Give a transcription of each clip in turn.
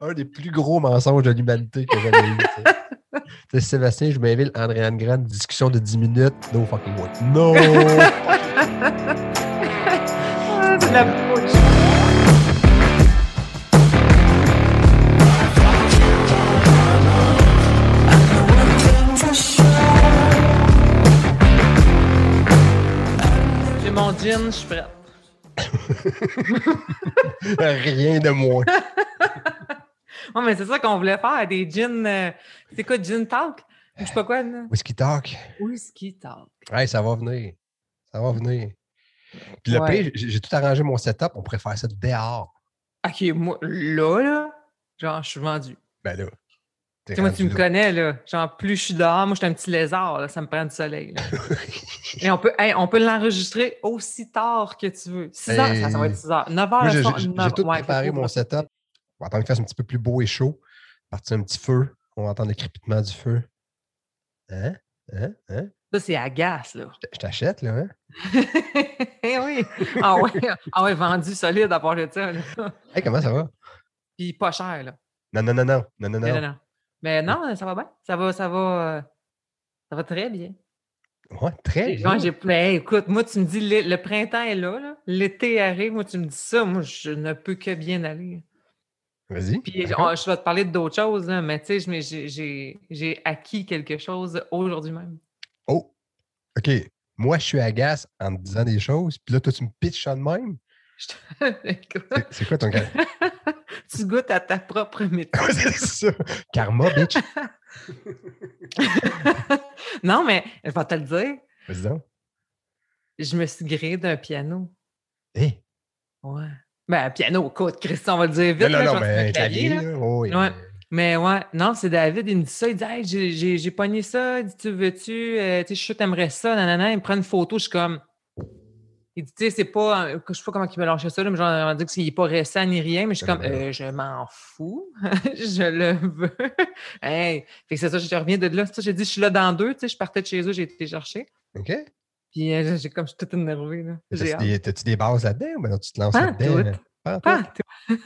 un des plus gros mensonges de l'humanité que j'ai jamais eu. Tu sais, Sébastien, je m'invite Andréane Grande, discussion de 10 minutes. No fucking way. No! Ah, c'est de la bouche. J'ai mon gin, je suis prête. Rien de moins. Oh, mais c'est ça qu'on voulait faire, des gin. C'est quoi, gin talk? Je sais pas quoi, là. Whisky Talk. Whisky talk. Hey, ça va venir. Ça va venir. Puis le Ouais. pire, j'ai tout arrangé mon setup. On pourrait faire ça dehors. Ok, moi, là, genre, je suis vendu. Ben là, t'es Tu sais, moi, tu rendu me là. connais, là. Genre, plus je suis dehors, moi, je suis un petit lézard, là, ça me prend du soleil, là. Et on peut l'enregistrer aussi tard que tu veux. 6 heures, ça va être 6 heures. 9 Moi, heures, j'ai tout ouais, préparé mon setup. On va attendre qu'il fasse un petit peu plus beau et chaud. Partir un petit feu. On va entendre le crépitement du feu. Hein? Hein? Ça, c'est agace, là. Je t'achète, là, hein? Eh oui. Ah ouais, vendu solide à part de ça, là. Hey, comment ça va? Puis pas cher, là. Non. Non. Mais non, ça va bien. Ça va très bien. Ouais, très bien. Mais écoute, moi, tu me dis, le printemps est là. L'été arrive, moi, tu me dis ça, moi, je ne peux que bien aller. Vas-y. Puis je vais te parler d'autres choses, là, mais tu sais, j'ai acquis quelque chose aujourd'hui même. Oh, OK. Moi, je suis agace en te disant des choses, puis là, toi, tu me pitches ça de même. C'est quoi ton gars? Tu goûtes à ta propre méthode. C'est ça. Karma, bitch. Non, mais je vais te le dire. Vas-y donc. Je me suis grillé d'un piano. Hé! Ouais. Ben, piano, écoute, Christian, on va le dire vite. Non, là, mais un clavier, là. là. Oh, oui. Ouais. Mais ouais, non, c'est David, il me dit ça. Il dit, hey, j'ai pogné ça. Il dit, tu veux-tu? Tu sais, je suis t'aimerais ça. Nanana. Il me prend une photo. Je suis comme. Il dit, tu sais, c'est pas. Je sais pas comment il me lâche ça, là, mais genre, on dit qu'il n'est pas récent ni rien. Mais je suis comme, je m'en fous. Je le veux. Hey. Fait que c'est ça, je reviens de là. Ça, j'ai dit, je suis là dans 2. Tu sais, je partais de chez eux, j'ai été chercher. OK. Puis je suis toute énervée. Là. T'as-tu des bases là-dedans ou ben non, tu te lances Pas là-dedans? Pas tout.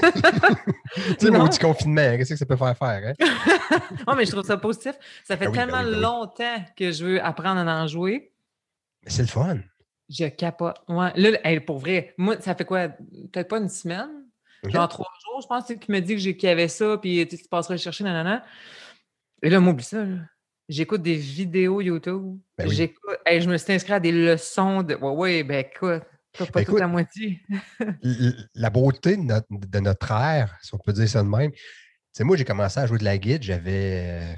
Tu sais, maudit confinement, qu'est-ce que ça peut faire, hein? Non, mais je trouve ça positif. Ça fait tellement oui. longtemps que je veux apprendre à en jouer. Mais c'est le fun. Je capote. Ouais. Là, pour vrai, moi, ça fait quoi? Peut-être pas une semaine? Okay. Genre 3 jours, je pense, qu'il me dit qu'il y avait ça, puis tu passeras le chercher, nanana. Et là, m'oublie ça. Là. J'écoute des vidéos YouTube. Ben oui. Je me suis inscrit à des leçons de. Ouais, ben écoute, pas tout à moitié. La beauté de notre ère, si on peut dire ça de même, c'est moi, j'ai commencé à jouer de la guitare, j'avais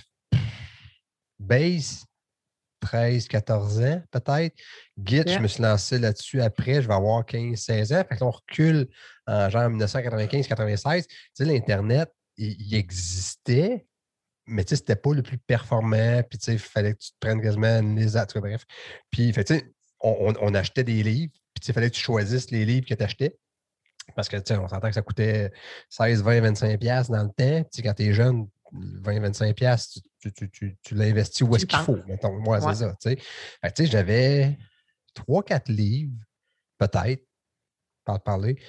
bass, 13, 14 ans, peut-être. Git, je me suis lancé là-dessus après, je vais avoir 15, 16 ans. Fait que là, on recule en genre 1995, 96. Tu sais, l'Internet, il existait, mais tu sais, c'était pas le plus performant. Puis tu sais, il fallait que tu te prennes quasiment une lisa, bref. Puis, fait, tu sais, on achetait des livres, puis tu sais, il fallait que tu choisisses les livres que tu achetais. Parce que, tu sais, on s'entend que ça coûtait 16, 20, 25 piastres dans le temps. Tu sais, quand tu es jeune, 20, 25 piastres, tu l'investis où est-ce qu'il faut, mettons. Moi, c'est ça, tu sais. Fait que, tu sais, j'avais 3-4 livres, peut-être, par parler,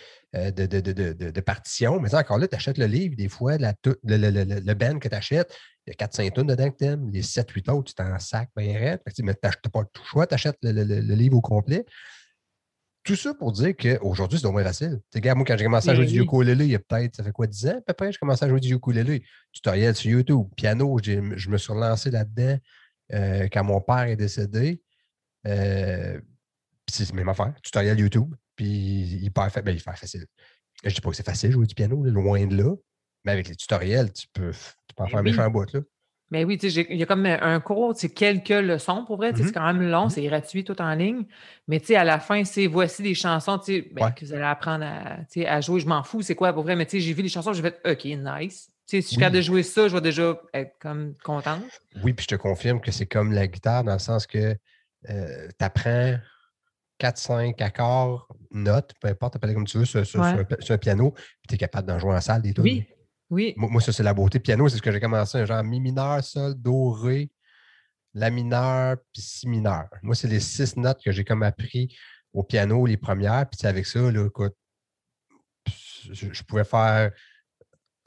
de partition. Mais encore là, tu achètes le livre, des fois, le band que tu achètes, il y a 4-5 tonnes dedans que tu aimes. Les 7-8 autres, tu t'en sac bien raide. Mais tu n'as pas tout choix, tu achètes le livre au complet. Tout ça pour dire qu'aujourd'hui, c'est au moins facile. Tu sais, moi, quand j'ai commencé à jouer du ukulélé, il y a peut-être, ça fait quoi, 10 ans à peu près, j'ai commencé à jouer du ukulélé. Tutoriel sur YouTube. Piano, je me suis relancé là-dedans quand mon père est décédé. Puis c'est la même affaire. Tutoriel YouTube. Puis hyper facile. Je ne dis pas que c'est facile de jouer du piano, là, loin de là. Mais avec les tutoriels, tu peux en faire un méchant bout, là. Mais oui, tu sais, il y a comme un cours, c'est quelques leçons pour vrai, c'est quand même long, c'est gratuit tout en ligne. Mais tu sais, à la fin, c'est voici des chansons que vous allez apprendre à jouer. Je m'en fous, c'est quoi pour vrai, mais tu sais, j'ai vu les chansons, j'ai fait OK, nice. Tu sais, si je suis capable de jouer ça, je vais déjà être comme contente. Oui, puis je te confirme que c'est comme la guitare dans le sens que tu apprends 4-5 accords, notes, peu importe, appelle comme tu veux, sur un piano, puis tu es capable d'en jouer en salle des tunes. Oui. Moi, ça, c'est la beauté. Piano, c'est ce que j'ai commencé, un genre mi mineur, sol, do, ré, la mineur, puis si mineur. Moi, c'est les 6 notes que j'ai comme appris au piano, les premières. Puis avec ça, là, écoute, je pouvais faire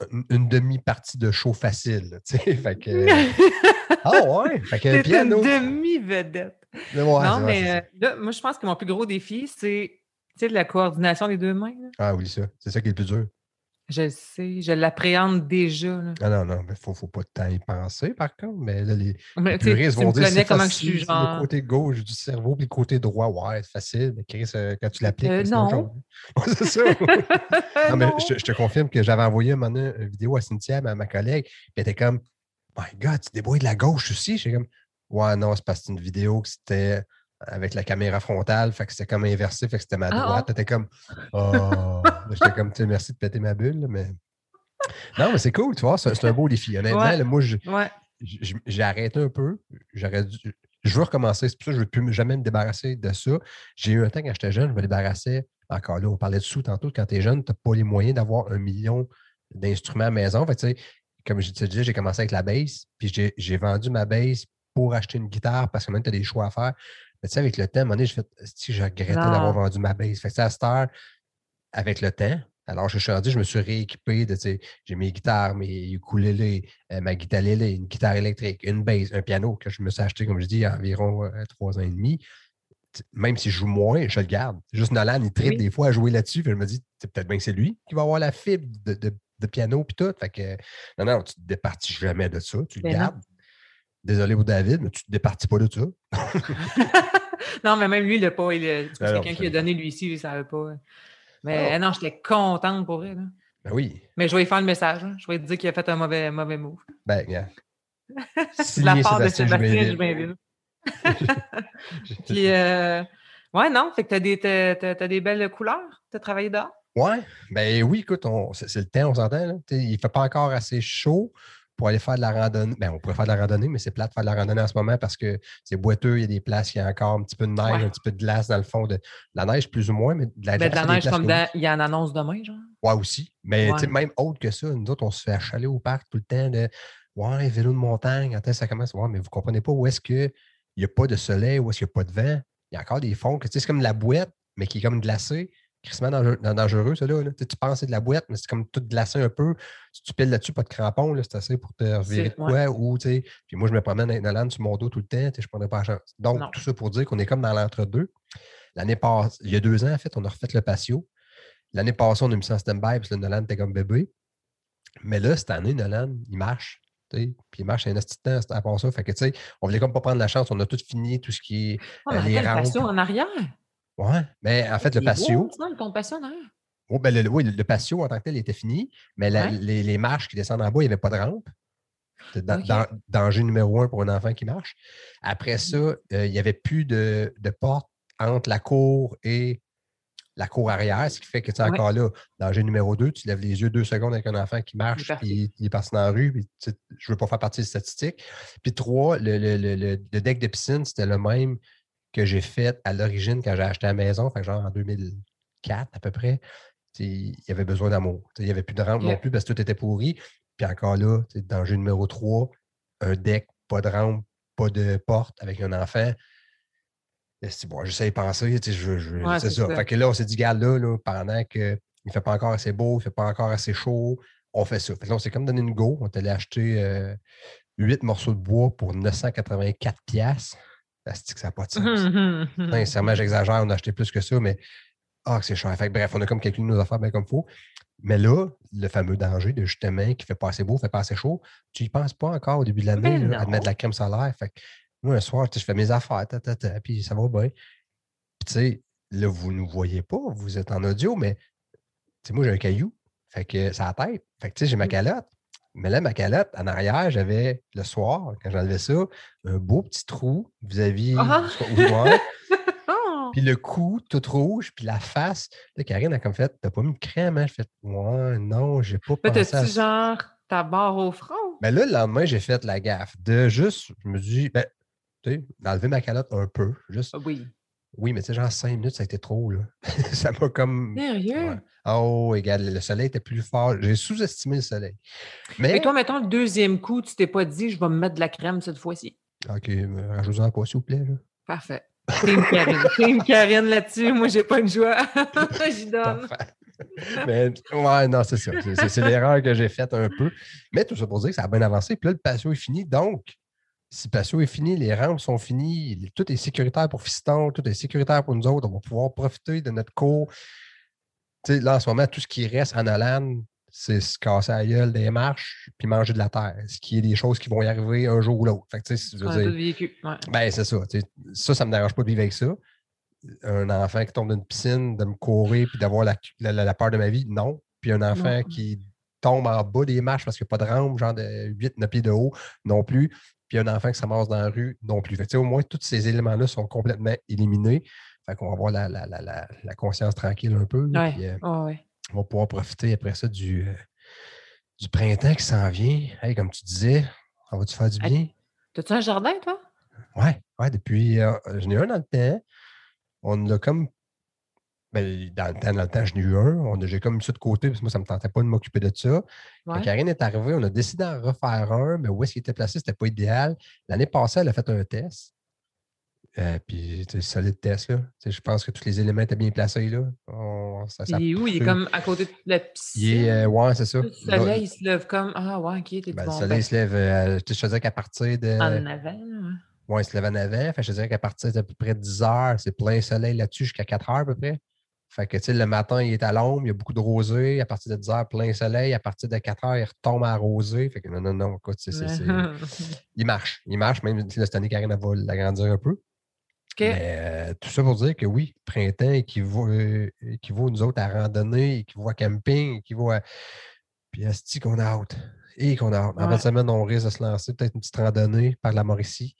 une demi-partie de show facile, tu sais. Fait que. Ah ouais! Fait que T'es une piano. demi-vedette. Ouais, Non, c'est ça. mais là, moi, je pense que mon plus gros défi, c'est, tu sais, la coordination des deux mains. Là. Ah oui, ça. C'est ça qui est le plus dur. Je le sais, je l'appréhende déjà. Là. Ah non, non, mais faut pas tant y penser, par contre. Mais là, les Mais puristes tu vont me dire c'est connais comment je suis, facile, c'est le genre. côté gauche du cerveau, puis le côté droit, ouais, c'est facile. Mais Chris, quand tu l'appliques, c'est autre chose. Non. Ouais, c'est ça. Non, mais Non. je te confirme que j'avais envoyé une vidéo à Cynthia, ma collègue, puis elle était comme, My God, tu te débrouilles de la gauche aussi. J'étais comme, ouais, non, c'est parce que c'est une vidéo que c'était avec la caméra frontale, fait que c'était comme inversé, fait que c'était ma droite. Ah, T'étais comme, oh. J'étais comme, tu sais, merci de péter ma bulle, là, mais. Non, mais c'est cool, tu vois, c'est un beau défi. Honnêtement, ouais. là, moi, Ouais. j'ai arrêté un peu. Je veux recommencer. C'est pour ça que je ne veux plus jamais me débarrasser de ça. J'ai eu un temps quand j'étais jeune, je me débarrassais. Encore là, on parlait de sous tantôt. Quand tu es jeune, tu n'as pas les moyens d'avoir 1 million d'instruments à la maison. Fait, tu sais, comme je te disais, j'ai commencé avec la bass, puis j'ai vendu ma bass pour acheter une guitare parce que même tu as des choix à faire. Mais tu sais, avec le temps, à un moment donné, si je regrettais d'avoir Non. vendu ma bass. Fait que, à cette heure, avec le temps, alors je suis rendu, je me suis rééquipé de, tu sais, j'ai mes guitares, mes ukulélés, ma guitare lélé, une guitare électrique, une bass, un piano que je me suis acheté, comme je dis, il y a environ 3 ans et demi. Même si je joue moins, je le garde. Juste Nolan, il tripe Oui, des fois à jouer là-dessus. Je me dis, c'est peut-être bien que c'est lui qui va avoir la fibre de piano puis tout. Fait que, non, non, tu ne te départis jamais de ça. Tu le mais non. gardes. Désolé pour David, mais tu ne te départis pas de ça. Non, mais même lui, il l'a pas. C'est Non, non, quelqu'un qui a donné lui ici, il ne savait pas. oh, Mais non, j'étais contente pour elle. Là. ben oui. Mais je vais lui faire le message. Hein. Je vais lui dire qu'il a fait un mauvais move. Ben, regarde. De la Signé part de Sébastien Sébastien Jubainville. Jubainville. Puis, ouais, non, fait que t'as des belles couleurs. T'as travaillé dehors. Ouais, ben oui, écoute, c'est le temps, on s'entend. Là. Il ne fait pas encore assez chaud pour aller faire de la randonnée. Ben, on pourrait faire de la randonnée, mais c'est plate de faire de la randonnée en ce moment parce que c'est boiteux, il y a des places, il y a encore un petit peu de neige, Ouais. un petit peu de glace dans le fond. De la neige, plus ou moins, mais de la Ben, de glace, la il y a des neige places comme que oui. dans. Il y a une annonce demain, genre. Ouais, aussi. Mais Ouais. même autre que ça, nous autres, on se fait achaler au parc tout le temps de ouais, vélo de montagne, quand ça commence. Ouais, mais vous ne comprenez pas où est-ce qu'il n'y a pas de soleil, où est-ce qu'il n'y a pas de vent. Il y a encore des fonds que tu sais, c'est comme la boîte, mais qui est comme glacée. Crissement dangereux, ça là. Tu penses que c'est de la boîte, mais c'est comme tout glacé un peu. Si tu piles là-dessus, pas de crampons, là, c'est assez pour te revirer de Ouais. quoi. Ou, tu sais, puis moi, je me promène avec Nolan sur mon dos tout le temps, je ne prenais pas la chance. Donc, Non. tout ça pour dire qu'on est comme dans l'entre-deux. L'année passée, il y a 2 ans, en fait, on a refait le patio. L'année passée, on a mis ça en stand-by parce que Nolan était comme bébé. Mais là, cette année, Nolan, il marche. Puis il marche un petit temps à part ça. Fait que, tu sais, on voulait comme pas prendre la chance. On a tout fini, tout ce qui est Ah, mais les attends, le rampes. patio en arrière. Ouais. Mais en fait, le Il est beau, patio, ça, ton patio en arrière. oh, ben, oui, le patio en tant que tel était fini. Mais Ouais. les marches qui descendent en bas, il n'y avait pas de rampe. C'est OK. danger numéro 1 pour un enfant qui marche. Après ça, il n'y avait plus de porte entre la cour et la cour arrière, ce qui fait que tu es Ouais. encore là, danger numéro 2, tu lèves les yeux 2 secondes avec un enfant qui Il est marche, parti. puis il est parti dans la rue, puis je ne veux pas faire partie des statistiques. Puis 3, le deck de piscine, c'était le même que j'ai fait à l'origine quand j'ai acheté la maison, fait que genre en 2004 à peu près. Il y avait besoin d'amour. Il n'y avait plus de rampe non OK. plus parce que tout était pourri. Puis encore là, danger numéro 3, un deck, pas de rampe, pas de porte avec un enfant. Bon, j'essaie de penser, Ouais, c'est c'est ça. ça. Fait que là, on s'est dit, gars, là, pendant qu'il ne fait pas encore assez beau, il ne fait pas encore assez chaud, on fait ça. Fait que là, on s'est comme donné une go. On est allé acheter 8 morceaux de bois pour 984 piastres. C'est que ça n'a pas de sens. Sincèrement, j'exagère, on a acheté plus que ça, mais c'est cher. Fait que, bref, on a comme calculé nos affaires bien comme il faut. Mais là, le fameux danger de justement qui ne fait pas assez beau, ne fait pas assez chaud, tu n'y penses pas encore au début de l'année Ben là, à te mettre de non. la crème solaire. Fait que moi, un soir, je fais mes affaires, puis ça va bien. Puis, tu sais, là, vous ne nous voyez pas, vous êtes en audio, mais moi, j'ai un caillou. Fait que ça a la tête. Fait que, tu sais, j'ai ma calotte. Mais là, ma calotte, en arrière, j'avais le soir, quand j'enlevais ça, un beau petit trou vis-à-vis Ah! où je vois. Oh! Puis le cou, tout rouge, puis la face. Là, Karine a comme fait, t'as pas mis de crème, hein? Je fais, ouais, non, j'ai pas Là, pensé à t'as-tu ça. genre ta barre au front? Mais là, le lendemain, j'ai fait la gaffe de juste, je me dis, ben, tu sais, d'enlever ma calotte un peu. Juste, Oui. oui, mais tu sais, genre 5 minutes, ça a été trop, là. Ça m'a comme. Ouais. Sérieux? Oh, égal, le soleil était plus fort. J'ai sous-estimé le soleil. Mais toi, Mais, mettons, le deuxième coup, tu t'es pas dit, je vais me mettre de la crème cette fois-ci. OK, rajoutez-en pas, s'il vous plaît, là. Parfait. Team Karine là-dessus. Moi, j'ai pas une joie. J'y donne. Mais ouais, non, c'est ça. C'est l'erreur que j'ai faite un peu. Mais tout ça pour dire que ça a bien avancé. Puis là, le patio est fini. Donc, si le patio est fini, les rampes sont finies, tout est sécuritaire pour Fiston, tout est sécuritaire pour nous autres. On va pouvoir profiter de notre cours. Tu sais, là, en ce moment, tout ce qui reste en Hollande, c'est se casser la gueule des marches puis manger de la terre. Ce qui est des choses qui vont y arriver un jour ou l'autre. Fait que, tu sais, je On veux a tout dire, vécu. Ouais. ben, c'est ça. Tu sais, ça ne me dérange pas de vivre avec ça. Un enfant qui tombe dans une piscine, de me courir puis d'avoir la peur de ma vie, non. Puis un enfant Non. qui tombe en bas des marches parce qu'il n'y a pas de rampe, genre de 8-9 pieds de haut, non plus. Puis un enfant qui se ramasse dans la rue, non plus. Fait que, au moins, tous ces éléments-là sont complètement éliminés. Fait qu'on va avoir la conscience tranquille un peu. Là, Ouais. puis Ouais. on va pouvoir profiter après ça du printemps qui s'en vient. Hey, comme tu disais, ça va-tu faire du bien? T'as-tu un jardin, toi? Ouais, depuis. J'en ai un dans le temps. On l'a comme. Ben, dans le temps, j'en ai eu un. J'ai comme mis ça de côté parce que moi, ça ne me tentait pas de m'occuper de ça. Quand Ouais. Karine est arrivée, on a décidé d'en refaire un, mais où est-ce qu'il était placé, c'était pas idéal. L'année passée, elle a fait un test. Puis, c'est solide test, là. Je pense que tous les éléments étaient bien placés, là. Ça Il est où? Il est poussé. comme à côté de la Il est, piscine. ouais, c'est ça. Le Là, soleil, il se lève comme. Ah, ouais, ok, t'es du ben, le bon. soleil Ben, se lève, je te disais qu'à partir de. en avant, là, ouais. Ouais, il se lève en avant. Fait que je te dirais qu'à partir d'à peu près 10 heures, c'est plein soleil là-dessus jusqu'à 4 heures à peu près. Fait que, tu sais, le matin, il est à l'ombre, il y a beaucoup de rosée. À partir de 10 heures, plein soleil. À partir de 4 heures, il retombe à rosée. Fait que non, non, non, écoute, il marche. Il marche, même si cette année, Karine elle va l'agrandir un peu. OK. Mais tout ça pour dire que oui, printemps équivaut nous autres à randonnée, équivaut à camping, équivaut à. Puis asti qu'on a hâte. Et qu'on a hâte. En fin de Ouais. semaine, on risque de se lancer peut-être une petite randonnée par la Mauricie.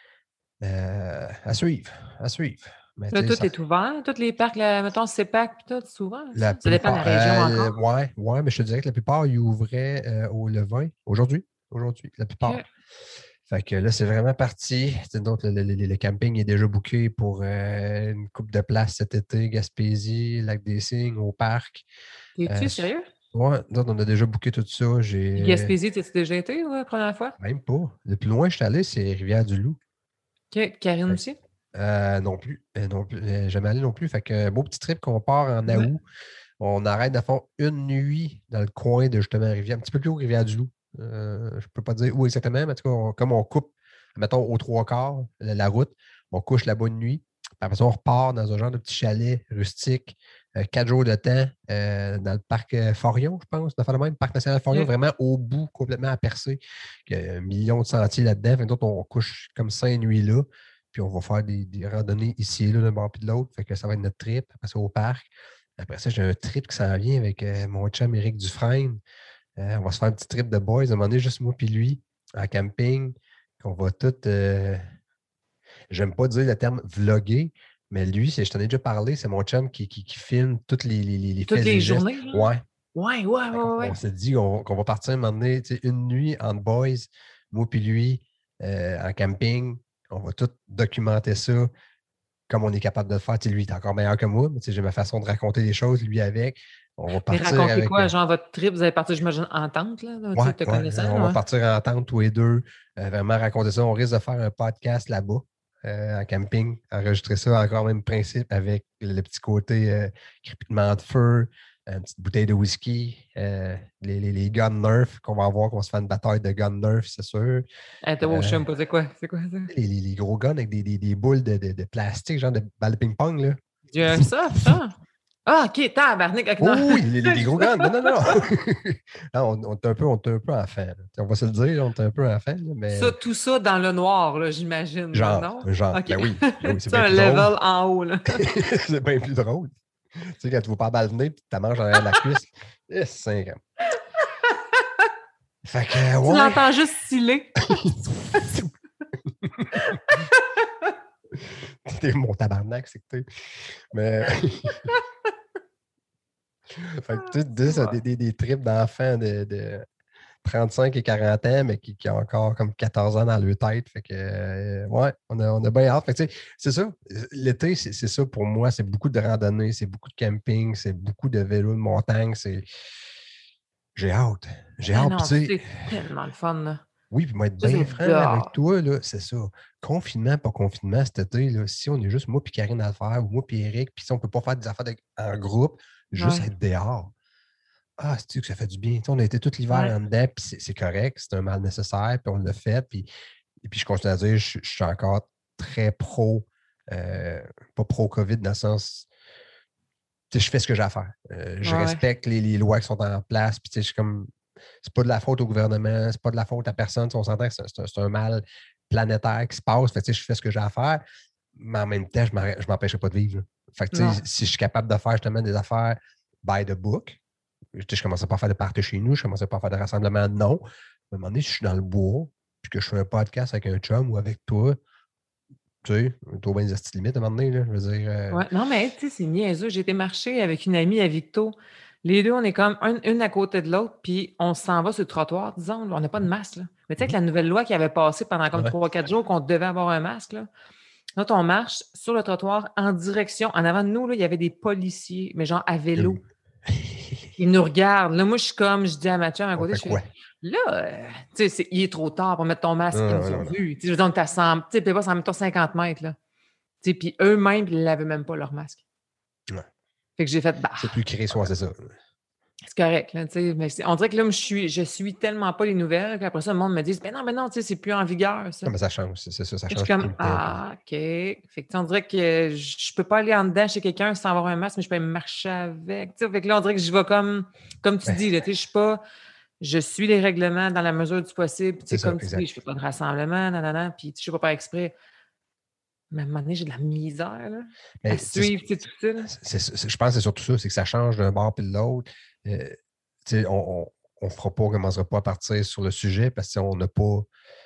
À suivre, à suivre. Mais Là, tu sais, tout est ouvert. Tous les parcs, là, mettons, CEPAC, puis tout, c'est ouvert la aussi. Ça dépend de la plupart, région encore. ouais, mais je te dirais que la plupart, ils ouvraient le 20, aujourd'hui, la plupart. OK. Fait que là, c'est vraiment parti. Donc, le camping est déjà booké pour une coupe de place cet été, Gaspésie, Lac-des-Cygnes, au parc. T'es-tu sérieux? Ouais, donc, on a déjà booké tout ça. Puis Gaspésie, t'es-tu déjà été, la première fois? Même pas. Le plus loin que je suis allé, c'est Rivière-du-Loup. OK. Karine Fait aussi? non plus. Non plus. Jamais allé non plus. Fait que beau petit trip qu'on part en Ouais. août. On arrête à fond une nuit dans le coin de justement Rivière, un petit peu plus haut Rivière-du-Loup. Je ne peux pas dire où exactement, mais en tout cas, comme on coupe, mettons, aux trois quarts, la route, on couche là-bas une nuit. Puis après ça, on repart dans un genre de petit chalet rustique, 4 jours de temps, dans le parc Forion, je pense, de faire le même, parc national Forion, OK. vraiment au bout, complètement à percer. Il y a un million de sentiers là-dedans. Fait que d'autres, on couche comme 5 nuits là. Puis on va faire des randonnées ici et là, d'un bord puis de l'autre. Fait que ça va être notre trip. Après ça, au parc. Après ça, j'ai un trip qui s'en vient avec mon chum Éric Dufresne. On va se faire un petit trip de boys, à un moment donné, juste moi puis lui, en camping, qu'on va tout. J'aime pas dire le terme vlogger, mais lui, je t'en ai déjà parlé, c'est mon chum qui filme tous les Toutes faits et les gestes. journées, là? Ouais. Ouais, ouais, Fait ouais, qu'on- ouais. on s'est dit qu'on va partir un moment donné, tu sais, une nuit en boys, moi puis lui, en camping. On va tout documenter ça comme on est capable de le faire. Tu sais, lui, il est encore meilleur que moi, mais tu sais, j'ai ma façon de raconter les choses, lui avec. On va Mais partir racontez avec. quoi? Genre votre trip, vous avez parti, j'imagine, en tente, là, tu Ouais, sais, te ouais, connaissant, on va là, ouais. partir en tente tous les deux, vraiment raconter ça. On risque de faire un podcast là-bas, en camping, enregistrer ça encore même principe avec le petit côté crépitement de feu, une petite bouteille de whisky, les guns Nerf qu'on va avoir, qu'on va se faire une bataille de guns Nerf, c'est sûr. T'as beau, je Euh, sais pas, c'est quoi? C'est quoi ça? les gros guns avec des boules de plastique, genre de balles de ping-pong, là. Du airsoft, ça? Ah, OK, tabarnak. OK, non. Oh oui, les gros guns. Non, non, non. Non, on est un peu enfant. Là. On va se le dire, on est un peu enfant, là, Ça, mais tout ça dans le noir, là, j'imagine, là, non? genre. OK. Ben oui, c'est C'est bien un plus drôle. level en haut, là. C'est bien plus drôle. Tu sais, quand tu vas pas balle venir et tu te manges derrière la cuisse, c'est 5 ans. Fait que, Tu ouais. l'entends juste sciller. T'es mon tabarnak, c'est que t'es. Mais. Fait que, tu sais, ça, des trips d'enfants de 35 et 40 ans, mais qui ont encore comme 14 ans dans leur tête. Fait que, ouais, on a bien hâte. Fait que, tu sais, c'est ça. L'été, c'est ça pour moi. C'est beaucoup de randonnées, c'est beaucoup de camping, c'est beaucoup de vélo de montagne. J'ai hâte. J'ai Ah hâte. Puis, non, tu sais, c'est tellement le fun, là. Oui, puis moi, être Juste bien être franc avec dehors. toi, là, c'est ça. Confinement, pas confinement, cet été, là, si on est juste moi puis Karine à le faire, ou moi puis Eric, puis si on ne peut pas faire des affaires en groupe, juste Ouais. être dehors. Ah, c'est-tu que ça fait du bien. Tu sais, on a été tout l'hiver Ouais. en dedans, puis c'est correct, c'est un mal nécessaire, puis on l'a fait. Et puis je continue à dire, je suis encore très pas pro-COVID dans le sens, tu sais, je fais ce que j'ai à faire. Je Ouais. respecte les lois qui sont en place, puis tu sais, je suis comme, c'est pas de la faute au gouvernement, c'est pas de la faute à personne. Tu sais, on s'entend que c'est un mal planétaire qui se passe. Fait que, tu sais, je fais ce que j'ai à faire, mais en même temps, je m'empêcherai pas de vivre. Là. Fait que, tu sais, Non. si je suis capable de faire justement des affaires by the book, tu sais, je commençais pas à faire de parties chez nous, je commençais pas à faire de rassemblements, non. À un moment donné, si je suis dans le bois, puis que je fais un podcast avec un chum ou avec toi, tu sais, toi, ben, des astuces limites à un moment donné, là, je veux dire. Ouais. Non, mais tu sais, c'est niaiseux. J'ai été marcher avec une amie à Victo. Les deux, on est comme une à côté de l'autre, puis on s'en va sur le trottoir, disons. On n'a pas de masque, là. Mais tu sais, avec Mhm. la nouvelle loi qui avait passé pendant comme Ouais. 3-4 jours qu'on devait avoir un masque, là. Là, on marche sur le trottoir en direction. En avant de nous, là, il y avait des policiers, mais genre à vélo. Ils nous regardent. Là, moi, je suis comme, je dis à ma chum à On côté, fait je fais, quoi? là, tu sais, il est trop tard pour mettre ton masque. Ils Non, nous ont non, non. vus. Tu sais, je veux dire, on est à 100, tu sais, peut-être pas 100, mettons 50 mètres, là. Tu sais, puis eux-mêmes, ils n'avaient même pas leur masque. Ouais. Fait que j'ai fait, bah, C'est plus créé, soit c'est ça. c'est correct, là, tu sais. Mais on dirait que là, je suis tellement pas les nouvelles qu'après ça, le monde me dit, ben non, tu sais, c'est plus en vigueur, ça. Non, mais ça change, c'est ça, ça Je suis change tout comme, le temps. Puis... ah, OK. Fait que, tu sais, on dirait que je peux pas aller en dedans chez quelqu'un sans avoir un masque, mais je peux marcher avec. Tu sais, fait que là, on dirait que je vais comme tu Ben, dis, là, tu sais, je suis les règlements dans la mesure du possible. Puis, tu c'est sais, ça, comme tu dis, exact. je fais pas de rassemblement, nanana, puis tu sais, je fais pas exprès. Mais à un moment donné, j'ai de la misère, là, à Mais suivre, tu sais, tout ça, là. je pense que c'est surtout ça, c'est que ça change d'un bord puis de l'autre. Tu sais, on commencera pas à partir sur le sujet parce qu'on n'a pas.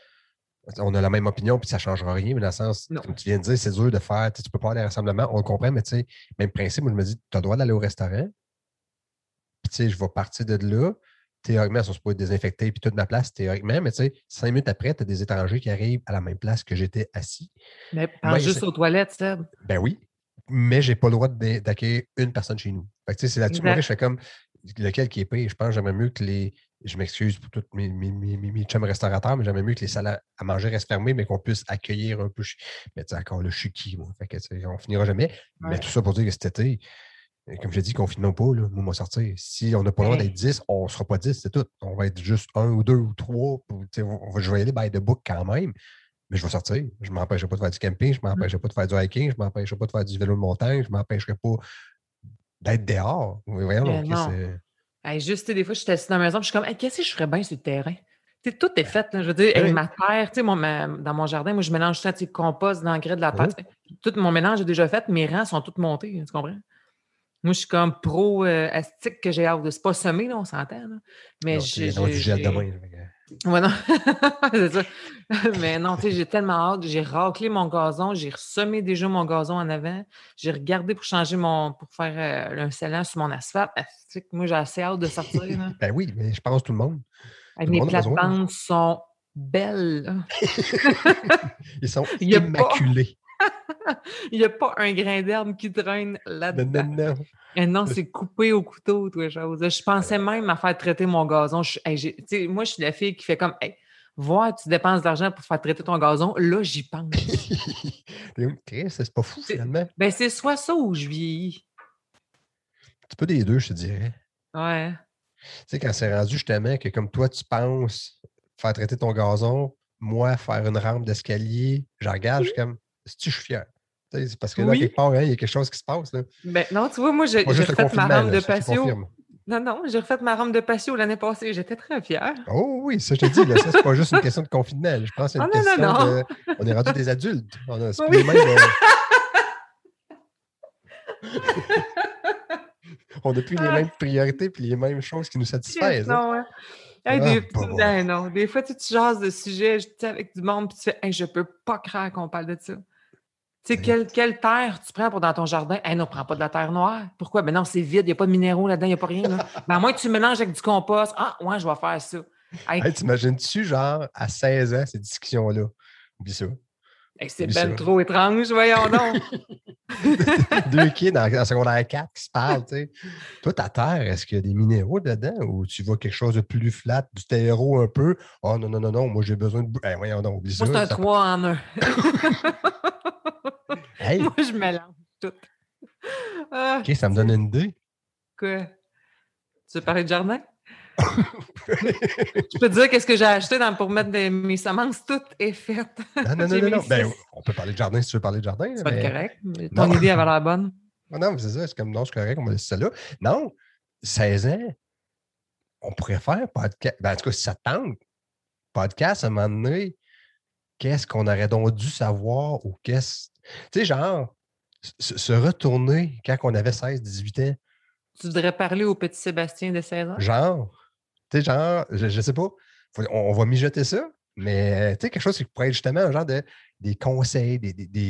On a la même opinion, puis ça ne changera rien, mais dans le sens, Non. comme tu viens de dire, c'est dur de faire. Tu ne peux pas aller à des rassemblements, on le comprend, mais tu sais, même principe, moi, je me dis, tu as le droit d'aller au restaurant, puis tu sais, je vais partir de là. Théoriquement, ils sont supposés désinfecter, puis toute ma place, théoriquement, mais tu sais, 5 minutes après, tu as des étrangers qui arrivent à la même place que j'étais assis. Mais pense Mais juste aux toilettes, Seb. ben oui, mais je n'ai pas le droit d'accueillir une personne chez nous. Fait que, tu sais, c'est là-dessus, moi, je Exact. fais comme lequel qui est pire. Je pense que j'aimerais mieux que les. Je m'excuse pour tous mes chums restaurateurs, mais j'aimerais mieux que les salles à manger restent fermées, mais qu'on puisse accueillir un peu. Mais tu sais, encore là, je suis qui, moi? Fait que, tu sais, on finira jamais. Mais Ouais. tout ça pour dire que cet été, comme je dis, confinement ou pas, là, moi, on va sortir. Si on n'a pas le droit d'être Hey. 10, on ne sera pas 10, c'est tout. On va être juste un ou deux ou trois. Je vais y aller by the book quand même. Mais je vais sortir. Je ne m'empêcherai pas de faire du camping, je ne m'empêcherai pas de faire du hiking, je ne m'empêcherai pas de faire du vélo de montagne, je ne m'empêcherai pas d'être dehors. Oui, voyons, Mais donc, non. Hey, juste, tu sais, des fois, je suis assis dans la maison, puis je suis comme, hey, qu'est-ce que je ferais bien sur le terrain? Tu sais, tout est fait, là. Je veux dire, ben hey, oui. ma terre, tu sais, dans mon jardin, moi, je mélange ça, tu sais, compost, d'engrais, de la terre. Mhm. Tu sais, tout mon mélange est déjà fait, mes rangs sont tous montés, tu comprends? Moi, je suis comme pro astique que j'ai hâte de. C'est pas semé, là, on s'entend, là. Mais Non, il y en a du gel demain. Ouais, non. C'est ça. Mais non, tu sais, j'ai tellement hâte. J'ai raclé mon gazon, j'ai ressemé déjà mon gazon en avant. J'ai regardé pour faire un scellant sur mon asphalte. Astique, moi, j'ai assez hâte de sortir, là. Ben oui, mais je pense que tout le monde. Hey, Tout le mes monde a besoin. plates-bandes sont belles, là. Ils sont Il y a pas immaculés. il y a pas un grain d'herbe qui traîne Non, non, là-dedans. non. Et non, c'est coupé au couteau, toi, chose. Je pensais même à faire traiter mon gazon. Hey, tu sais, moi, je suis la fille qui fait comme, hey, voir, tu dépenses de l'argent pour faire traiter ton gazon. Là, j'y pense. Chris, c'est pas fou, finalement. Ben, c'est soit ça ou je vieillis. Un petit peu des deux, je te dirais. Ouais. Tu sais, quand c'est rendu justement que comme toi, tu penses faire traiter ton gazon, moi, faire une rampe d'escalier, je regarde, je suis comme, si je suis fier. Tu sais, c'est parce que là, Oui. quelque part, hein, il y a quelque chose qui se passe. Là. Ben, non, tu vois, moi, C'est pas j'ai juste le refait ma confinement, rampe là, de ça, je te patio. confirme. Non, non, j'ai refait ma rampe de patio l'année passée. J'étais très fière. Oh oui, ça, je te dis, là, ça, c'est pas juste une question de confinement. Là. Je pense que c'est Oh une non, non, question non. de. On est rendu des adultes. C'est plus Oui. les mêmes. On n'a plus les Ah, mêmes priorités puis les mêmes choses qui nous Chris, satisfaisent. Hein? non, ouais. Hey, Ah, bah, bah. ben non, des fois, tu jases de sujets tu sais, avec du monde, puis tu fais, hey, je peux pas croire qu'on parle de ça. Tu sais, quelle terre tu prends pour dans ton jardin? Hey, non, prends pas de la terre noire. Pourquoi? Ben non, c'est vide, il n'y a pas de minéraux là-dedans, il n'y a pas rien. Là. Ben, à moins que tu mélanges avec du compost. Ah, ouais, je vais faire ça. Hey, Hey, t'imagines-tu, genre, à 16 ans, ces discussions-là? Oublie ça. Hey, c'est Oublie ça. ben trop étrange, voyons donc. Deux kids en secondaire 4 qui se parlent, tu sais. Toi, ta terre, est-ce qu'il y a des minéraux dedans ou tu vois quelque chose de plus flat, du terreau un peu? Oh non, non, non, non, moi j'ai besoin de. Voyons donc, oublie Moi, c'est ça. un 3 en un. Moi, Hey, je mélange tout. Ah, OK, ça me donne c'est une idée. quoi? Tu veux parler de jardin? Je peux te dire qu'est-ce que j'ai acheté pour mettre mes semences. Tout est fait. Non, non, non, J'ai non, mes non. Ben, 6. on peut parler de jardin si tu veux parler de jardin, Ça va être mais correct. Mais non. ton idée avait l'air bonne. Non, mais c'est ça, c'est comme non, c'est correct, on va laisser ça là. Non, 16 ans, on pourrait faire podcast. Ben, en tout cas, si ça te tente, podcast à un moment donné, qu'est-ce qu'on aurait donc dû savoir ou qu'est-ce. Tu sais, genre, se retourner quand on avait 16, 18 ans, Tu voudrais parler au petit Sébastien de 16 ans? genre, tu sais, genre, je sais pas, on va mijoter ça, mais tu sais, quelque chose qui pourrait être justement un genre de des conseils,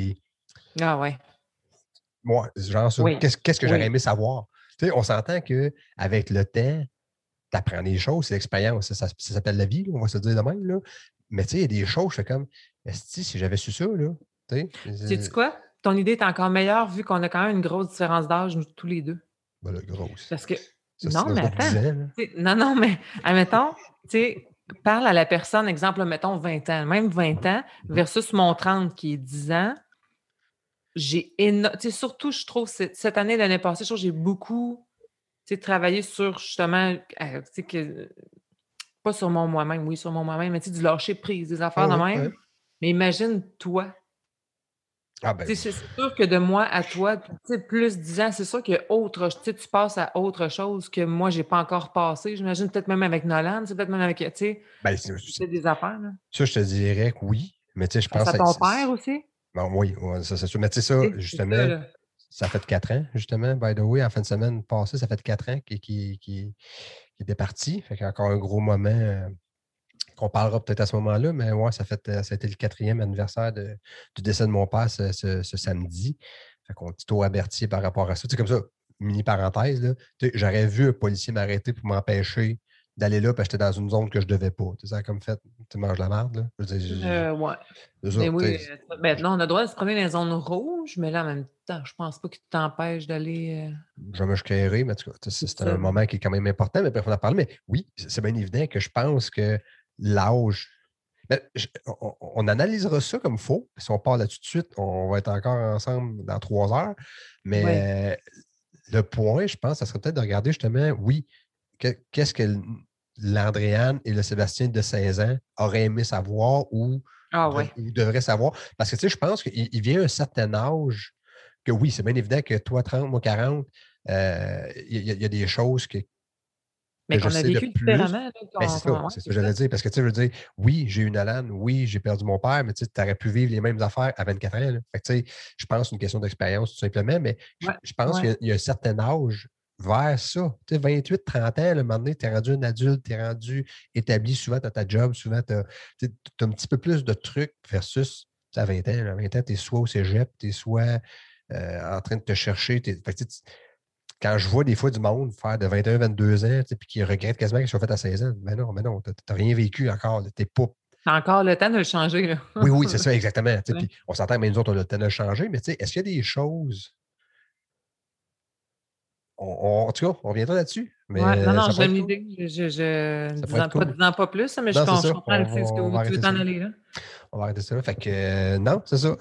Ah ouais. moi, genre ça. Oui. Qu'est-ce que j'aurais Oui. aimé savoir? Tu sais, on s'entend qu'avec le temps, tu apprends des choses, c'est l'expérience. Ça s'appelle la vie, là, on va se dire de même. Là. Mais tu sais, il y a des choses, je fais comme, est-ce que si j'avais su ça, là, tu Sais-tu sais, quoi? Ton idée est encore meilleure vu qu'on a quand même une grosse différence d'âge, nous, tous les deux. ben là, grosse. Parce que, Ça, c'est non, un mais autre attends. 10 ans. Là. Non, non, mais admettons, tu sais, parle à la personne, exemple, mettons 20 ans, même 20 ans, Mhm. versus mon 30 qui est 10 ans. J'ai énormément, tu sais, surtout, je trouve, cette année, l'année passée, je trouve que j'ai beaucoup, tu sais, travaillé sur, justement, tu sais, pas sur mon moi-même, oui, sur mon moi-même, mais tu sais, du lâcher prise, des Ah affaires de oui, même. ouais. Mais imagine, toi, Ah ben, tu sais, c'est sûr que de moi à toi, tu sais, plus 10 ans, c'est sûr que tu sais, tu passes à autre chose que moi, j'ai pas encore passé. J'imagine peut-être même avec Nolan, c'est peut-être même avec, tu sais, ben, peut-être des affaires, là. ça, je te dirais que oui. Mais tu sais, je Face pense à que ton père aussi. bon, oui, ouais, ça, c'est sûr. Mais tu sais, ça, Tu sais, c'est ça, justement, là. ça fait 4 ans, justement, by the way, en fin de semaine passée, ça fait 4 ans qu'il était parti. Fait qu'il y a encore un gros moment qu'on parlera peut-être à ce moment-là, mais ouais, ça a été le 4e anniversaire du décès de mon père ce samedi. Fait qu'on petit tôt averti par rapport à ça. Tu sais, comme ça, mini parenthèse, là, tu sais, j'aurais vu un policier m'arrêter pour m'empêcher d'aller là parce que j'étais dans une zone que je ne devais pas. Tu sais, ça a comme fait, tu manges la merde, là. Je veux dire, Ouais. c'est ça, Mais tu oui, sais, maintenant, on a le droit de se promener dans les zones rouges, mais là, en même temps, je pense pas qu'il t'empêche d'aller. je me carré, mais en tout cas, C'est c'est un ça. moment qui est quand même important, mais bref, on en parle. Mais oui, c'est bien évident que je pense que l'âge. Ben, on analysera ça comme faux. Si on part là-dessus de suite, on va être encore ensemble dans 3 heures. Oui. Mais le point, je pense, ça serait peut-être de regarder justement, oui, qu'est-ce que l'Andréane et le Sébastien de 16 ans auraient aimé savoir Ah ouais. ou devraient savoir. Parce que, tu sais, je pense qu'il vient un certain âge que oui, c'est bien évident que toi, 30, moi, 40, il y a des choses Mais que je qu'on a sais de vécu plus. différemment, là, Ben, ouais, c'est ça c'est que ça. j'allais dire. Parce que, tu sais, je veux dire, oui, j'ai eu une Alan, oui, j'ai perdu mon père, mais tu aurais pu vivre les mêmes affaires à 24 ans. Là. Fait que, tu sais, je pense que c'est une question d'expérience, tout simplement, mais Ouais, je pense ouais. qu'il y a un certain âge vers ça. Tu sais, 28, 30 ans, à un moment donné, tu es rendu un adulte, tu es rendu établi, souvent, tu as ta job, souvent, tu as, un petit peu plus de trucs versus à 20 ans. À 20 ans, tu es soit au cégep, tu es soit en train de te chercher. Fait que, quand je vois des fois du monde faire de 21, 22 ans, puis qui regrettent quasiment qu'ils sont fait à 16 ans, mais non, tu n'as rien vécu encore. Tu pas. T'as encore le temps de le changer, là. Oui, oui, c'est ça, exactement. Ouais. Puis on s'entend, mais nous autres, on a le temps de le changer, mais est-ce qu'il y a des choses. En tout cas, on reviendra là-dessus, Ouais. Non, mais non, ça pourrait être j'aime cool. l'idée. Ça pourrait être Pas cool. disant pas plus, mais Non, c'est je ça. comprends le sens On où va tu veux arrêter ça t'en là. aller, là. On va arrêter ça là. Fait que non, c'est ça.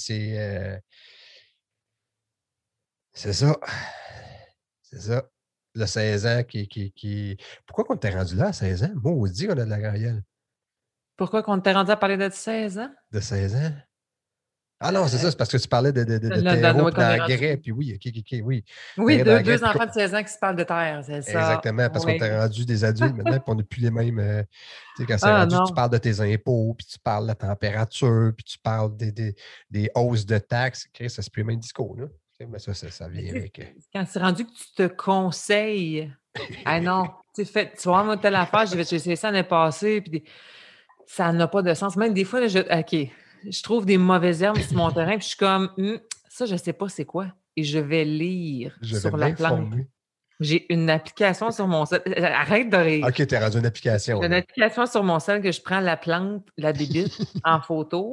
C'est ça. C'est ça. Le 16 ans qui. Pourquoi qu'on t'est rendu là à 16 ans? Moi, on dit qu'on a de la gueule Pourquoi qu'on t'est rendu à parler de 16 ans? de 16 ans. Ah non, c'est ça, Euh, c'est parce que tu parlais de terreau ouais, puis qu'on est rendu. d'engrais, puis oui, OK, oui. Oui, Terrain d'engrais, deux puis enfants de 16 ans qui se parlent de terre, c'est ça. exactement, parce qu'on t'est Oui. rendu des adultes maintenant, puis on n'a plus les mêmes. Tu sais, quand c'est Ah rendu, tu non. parles de tes impôts, puis tu parles de la température, puis tu parles des hausses de taxes. Chris, ça, c'est plus le même discours, là. Tu sais, mais ça Mais vient tu sais, avec. quand c'est rendu que tu te conseilles, ah non, tu vois, moi, telle affaire, j'ai essayé ça l'année passée, puis ça n'a pas de sens. Même des fois, là, OK, je trouve des mauvaises herbes sur mon terrain, puis je suis comme, ça, je ne sais pas c'est quoi. Et je vais lire Je vais sur la plante. m'informer. J'ai une application sur mon sel. Arrête de rire. OK, t'es rendu une application, J'ai une là. application sur mon sel que je prends la plante, la bébite, en photo.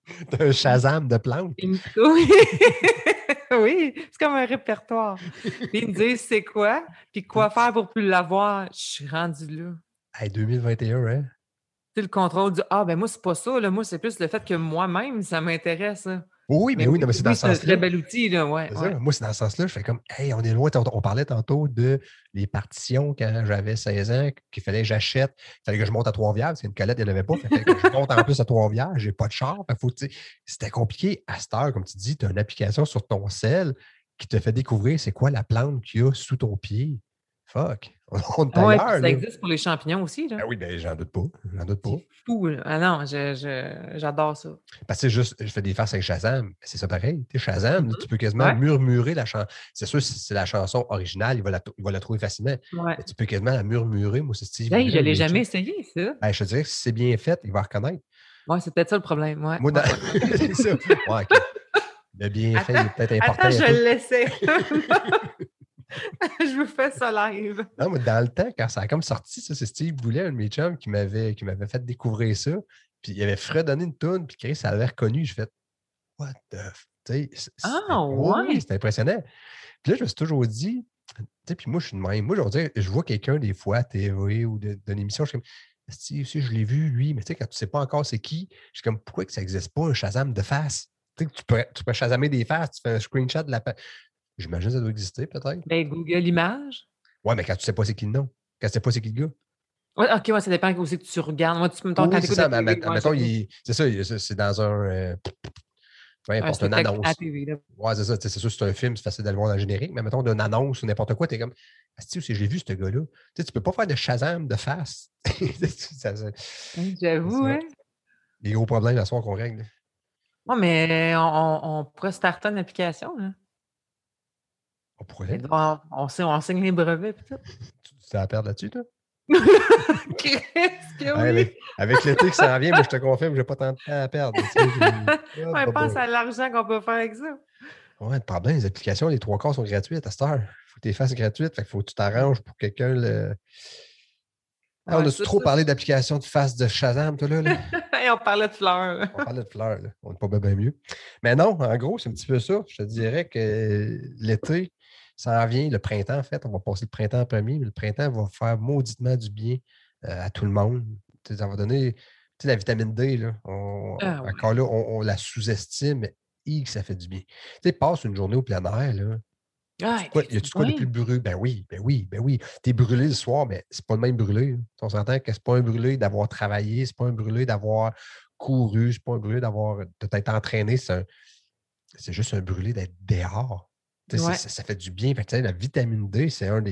T'as un Shazam de plantes. Oui, oui, c'est comme un répertoire. Puis ils me disent c'est quoi, puis quoi faire pour plus l'avoir. Je suis rendue là. Hey, 2021, hein? Tu sais, le contrôle du ah, ben moi, c'est pas ça, là. Moi, c'est plus le fait que moi-même, ça m'intéresse. Là. Oui, Mais mais oui, non, oui, mais c'est dans oui, ce c'est un sens-là. très bel outil, là. Ouais, C'est ça. ouais. Moi, c'est dans ce sens-là. Je fais comme, hey, on est loin. On parlait tantôt de les partitions quand j'avais 16 ans, qu'il fallait que j'achète. Il fallait que je monte à Trois-Rivières, parce qu'une Colette, il n'y en avait pas. Il fallait que je monte en plus à Trois-Rivières. J'ai pas de char. C'était compliqué. À cette heure, comme tu dis, tu as une application sur ton cell qui te fait découvrir c'est quoi la plante qu'il y a sous ton pied. Fuck. On est Ah ouais, puis ailleurs, ça là. existe pour les champignons aussi, là. Ben oui, ben j'en doute pas. J'en doute pas. C'est fou, là. Ah non, j'adore ça. Parce que c'est juste, je fais des faces avec Shazam, mais c'est ça pareil. Tu sais, Shazam, là, Mhm. tu peux quasiment Ouais, murmurer la chanson. C'est sûr, si c'est la chanson originale, il va la trouver facilement. ouais. Mais tu peux quasiment la murmurer. Moi, c'est Steve Hey, je Goulet, l'ai mes jamais chums. essayé, ça. Ben, je te dirais que si c'est bien fait, il va reconnaître. Ouais, c'est peut-être ça le problème. Ouais, Moi, ouais, ouais. c'est ça. Ouais, OK. Le bien fait, il Attends, est peut-être important attends, un je peu. le laissais. Je vous fais ça live. Non, mais dans le temps, quand ça a comme sorti, ça, c'est Steve Goulet, un de mes chums, qui m'avait fait découvrir ça. Puis il avait fredonné une toune, puis Chris, ça l'avait reconnu. Je fais, what the tu sais, Ah, oui, oui, ouais. c'était impressionnant. Puis là, je me suis toujours dit, tu sais, puis moi, je suis de même. Moi, je vois quelqu'un des fois à TV ou d'une émission, je suis comme, si je l'ai vu, lui, mais tu sais, quand tu ne sais pas encore c'est qui, je suis comme, pourquoi que ça n'existe pas un Shazam de face? Tu sais, que tu peux Shazamer des faces, tu fais un screenshot de la. J'imagine que ça doit exister, peut-être. Ben, Google Images. Ouais, mais quand tu ne sais pas c'est qui le nom, quand tu ne sais pas c'est qui le gars. Ouais, ok, ouais, ça dépend aussi que tu regardes. Moi, mettons, quand Oui, tu c'est écoutes ça, la mais TV, ouais, admettons, j'avoue. c'est ça, c'est dans peu Un importe, une spectacle à la annonce. TV, là. Ouais, c'est ça. C'est sûr, c'est un film, c'est facile d'aller voir dans le générique, mais mettons d'une annonce ou n'importe quoi, t'es comme, si j'ai vu ce gars-là. Tu peux pas faire de Shazam de face. Hein, C'est j'avoue, ça. hein. Les gros problèmes la soir qu'on règle. Ouais, mais on pourrait starter une application, là. On pourrait. On signe les brevets, puis tout. Tu as à perdre là-dessus, toi? Qu'est-ce que Ouais, oui? avec l'été qui s'en vient, moi, je te confirme que j'ai pas tant de temps à perdre. Tu sais, oh, Ouais, pense boy. à l'argent qu'on peut faire avec ça. Ouais, le problème, les applications, les trois quarts sont gratuites à cette heure. Faut que tu les fasses gratuites. Fait qu'il faut que tu t'arranges pour que quelqu'un le. Ah, on Ouais, a-tu ça, trop parlé d'applications de face de Shazam, toi, là? Hey, on parlait de fleurs, là. On parlait de fleurs, là. On n'est pas bien mieux. Mais non, en gros, c'est un petit peu ça. Je te dirais que l'été, ça en vient, le printemps, en fait. On va passer le printemps en premier, mais le printemps va faire mauditement du bien à tout le monde. Tu sais, ça va donner, tu sais, la vitamine D, là. Ah ouais. Encore là, on la sous-estime, mais que ça fait du bien. Tu sais, passe une journée au plein air, là. Ah, Y t'es-tu a-tu de quoi de plus bien? brûlé? Ben oui, ben oui, ben oui. T'es brûlé le soir, mais c'est pas le même brûlé, là. On s'entend que c'est pas un brûlé d'avoir travaillé, c'est pas un brûlé d'avoir couru, c'est pas un brûlé de t'être entraîné, c'est juste un brûlé d'être dehors. Tu sais, Ouais. ça fait du bien. Fait que, tu sais, la vitamine D, c'est un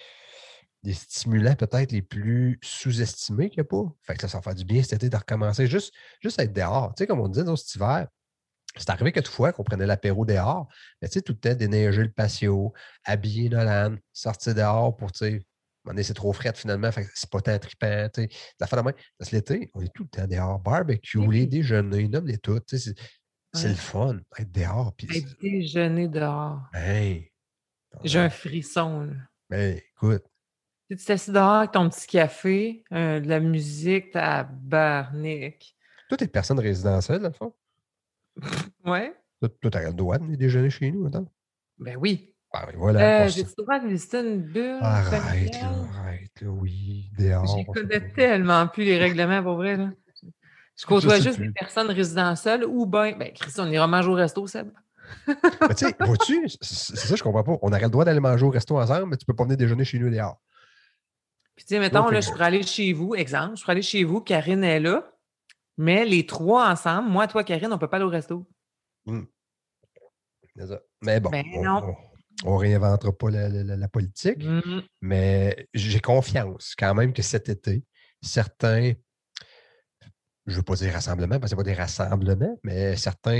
des stimulants peut-être les plus sous-estimés qu'il n'y a pas. Fait que ça va faire du bien cet été de recommencer, juste être dehors. Tu sais, comme on disait dans cet hiver, c'est arrivé que fois qu'on prenait l'apéro dehors, mais tu sais, tout le temps déneiger le patio, habiller Nolan, sortir dehors pour, tu sais, à un moment donné, c'est trop frais finalement, fait que c'est pas tant trippant, tu sais. La fin de main, parce que l'été, on est tout le temps dehors, barbecue, les Oui. déjeuners, nomme-les tout, tu sais, c'est le Ouais. fun, être dehors, puis Être déjeuner dehors. hey, J'ai un frisson, là. ben, écoute, Tu t'assis dehors avec ton petit café, de la musique, tabarnak. toi, t'es personne résidentielle, dans le fond. Ouais? Toi, t'as le droit de déjeuner chez nous, attends. Ben oui. Ah, ben voilà, on J'ai-tu le droit de visiter une bulle arrête, familiale? là, oui, dehors, J'y on s'en connais fout. tellement plus les règlements pour vrai, là. Je Je côtoie sais juste des plus. personnes résidentielles ou ben Christy, on ira manger au resto, Seb. Mais tu sais, vois-tu, c'est ça, je comprends pas. On aurait le droit d'aller manger au resto ensemble, mais tu peux pas venir déjeuner chez nous dehors. Puis tu sais, Go mettons, là, je figure. pourrais aller chez vous, exemple, je pourrais aller chez vous, Karine est là, mais les trois ensemble, moi, toi, Karine, on peut pas aller au resto. Hmm, c'est ça. Mais bon, Ben on, non. on réinventera pas la politique, Mhm. mais j'ai confiance quand même que cet été, certains, je ne veux pas dire rassemblements, parce que ce pas des rassemblements, mais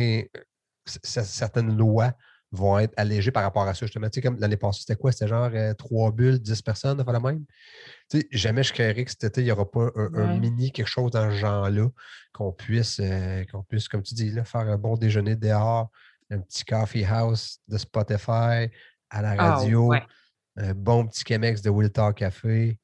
certaines lois vont être allégées par rapport à ça. Justement, tu sais, comme l'année passée, c'était quoi? C'était genre 3 bulles, 10 personnes, enfin la même. Tu sais, jamais je créerais que cet été, il n'y aura pas un Ouais. mini quelque chose dans ce genre-là, qu'on puisse, comme tu dis, là, faire un bon déjeuner dehors, un petit coffee house de Spotify, à la Ah radio, ouais. un bon petit Chemex de Will Talk Café.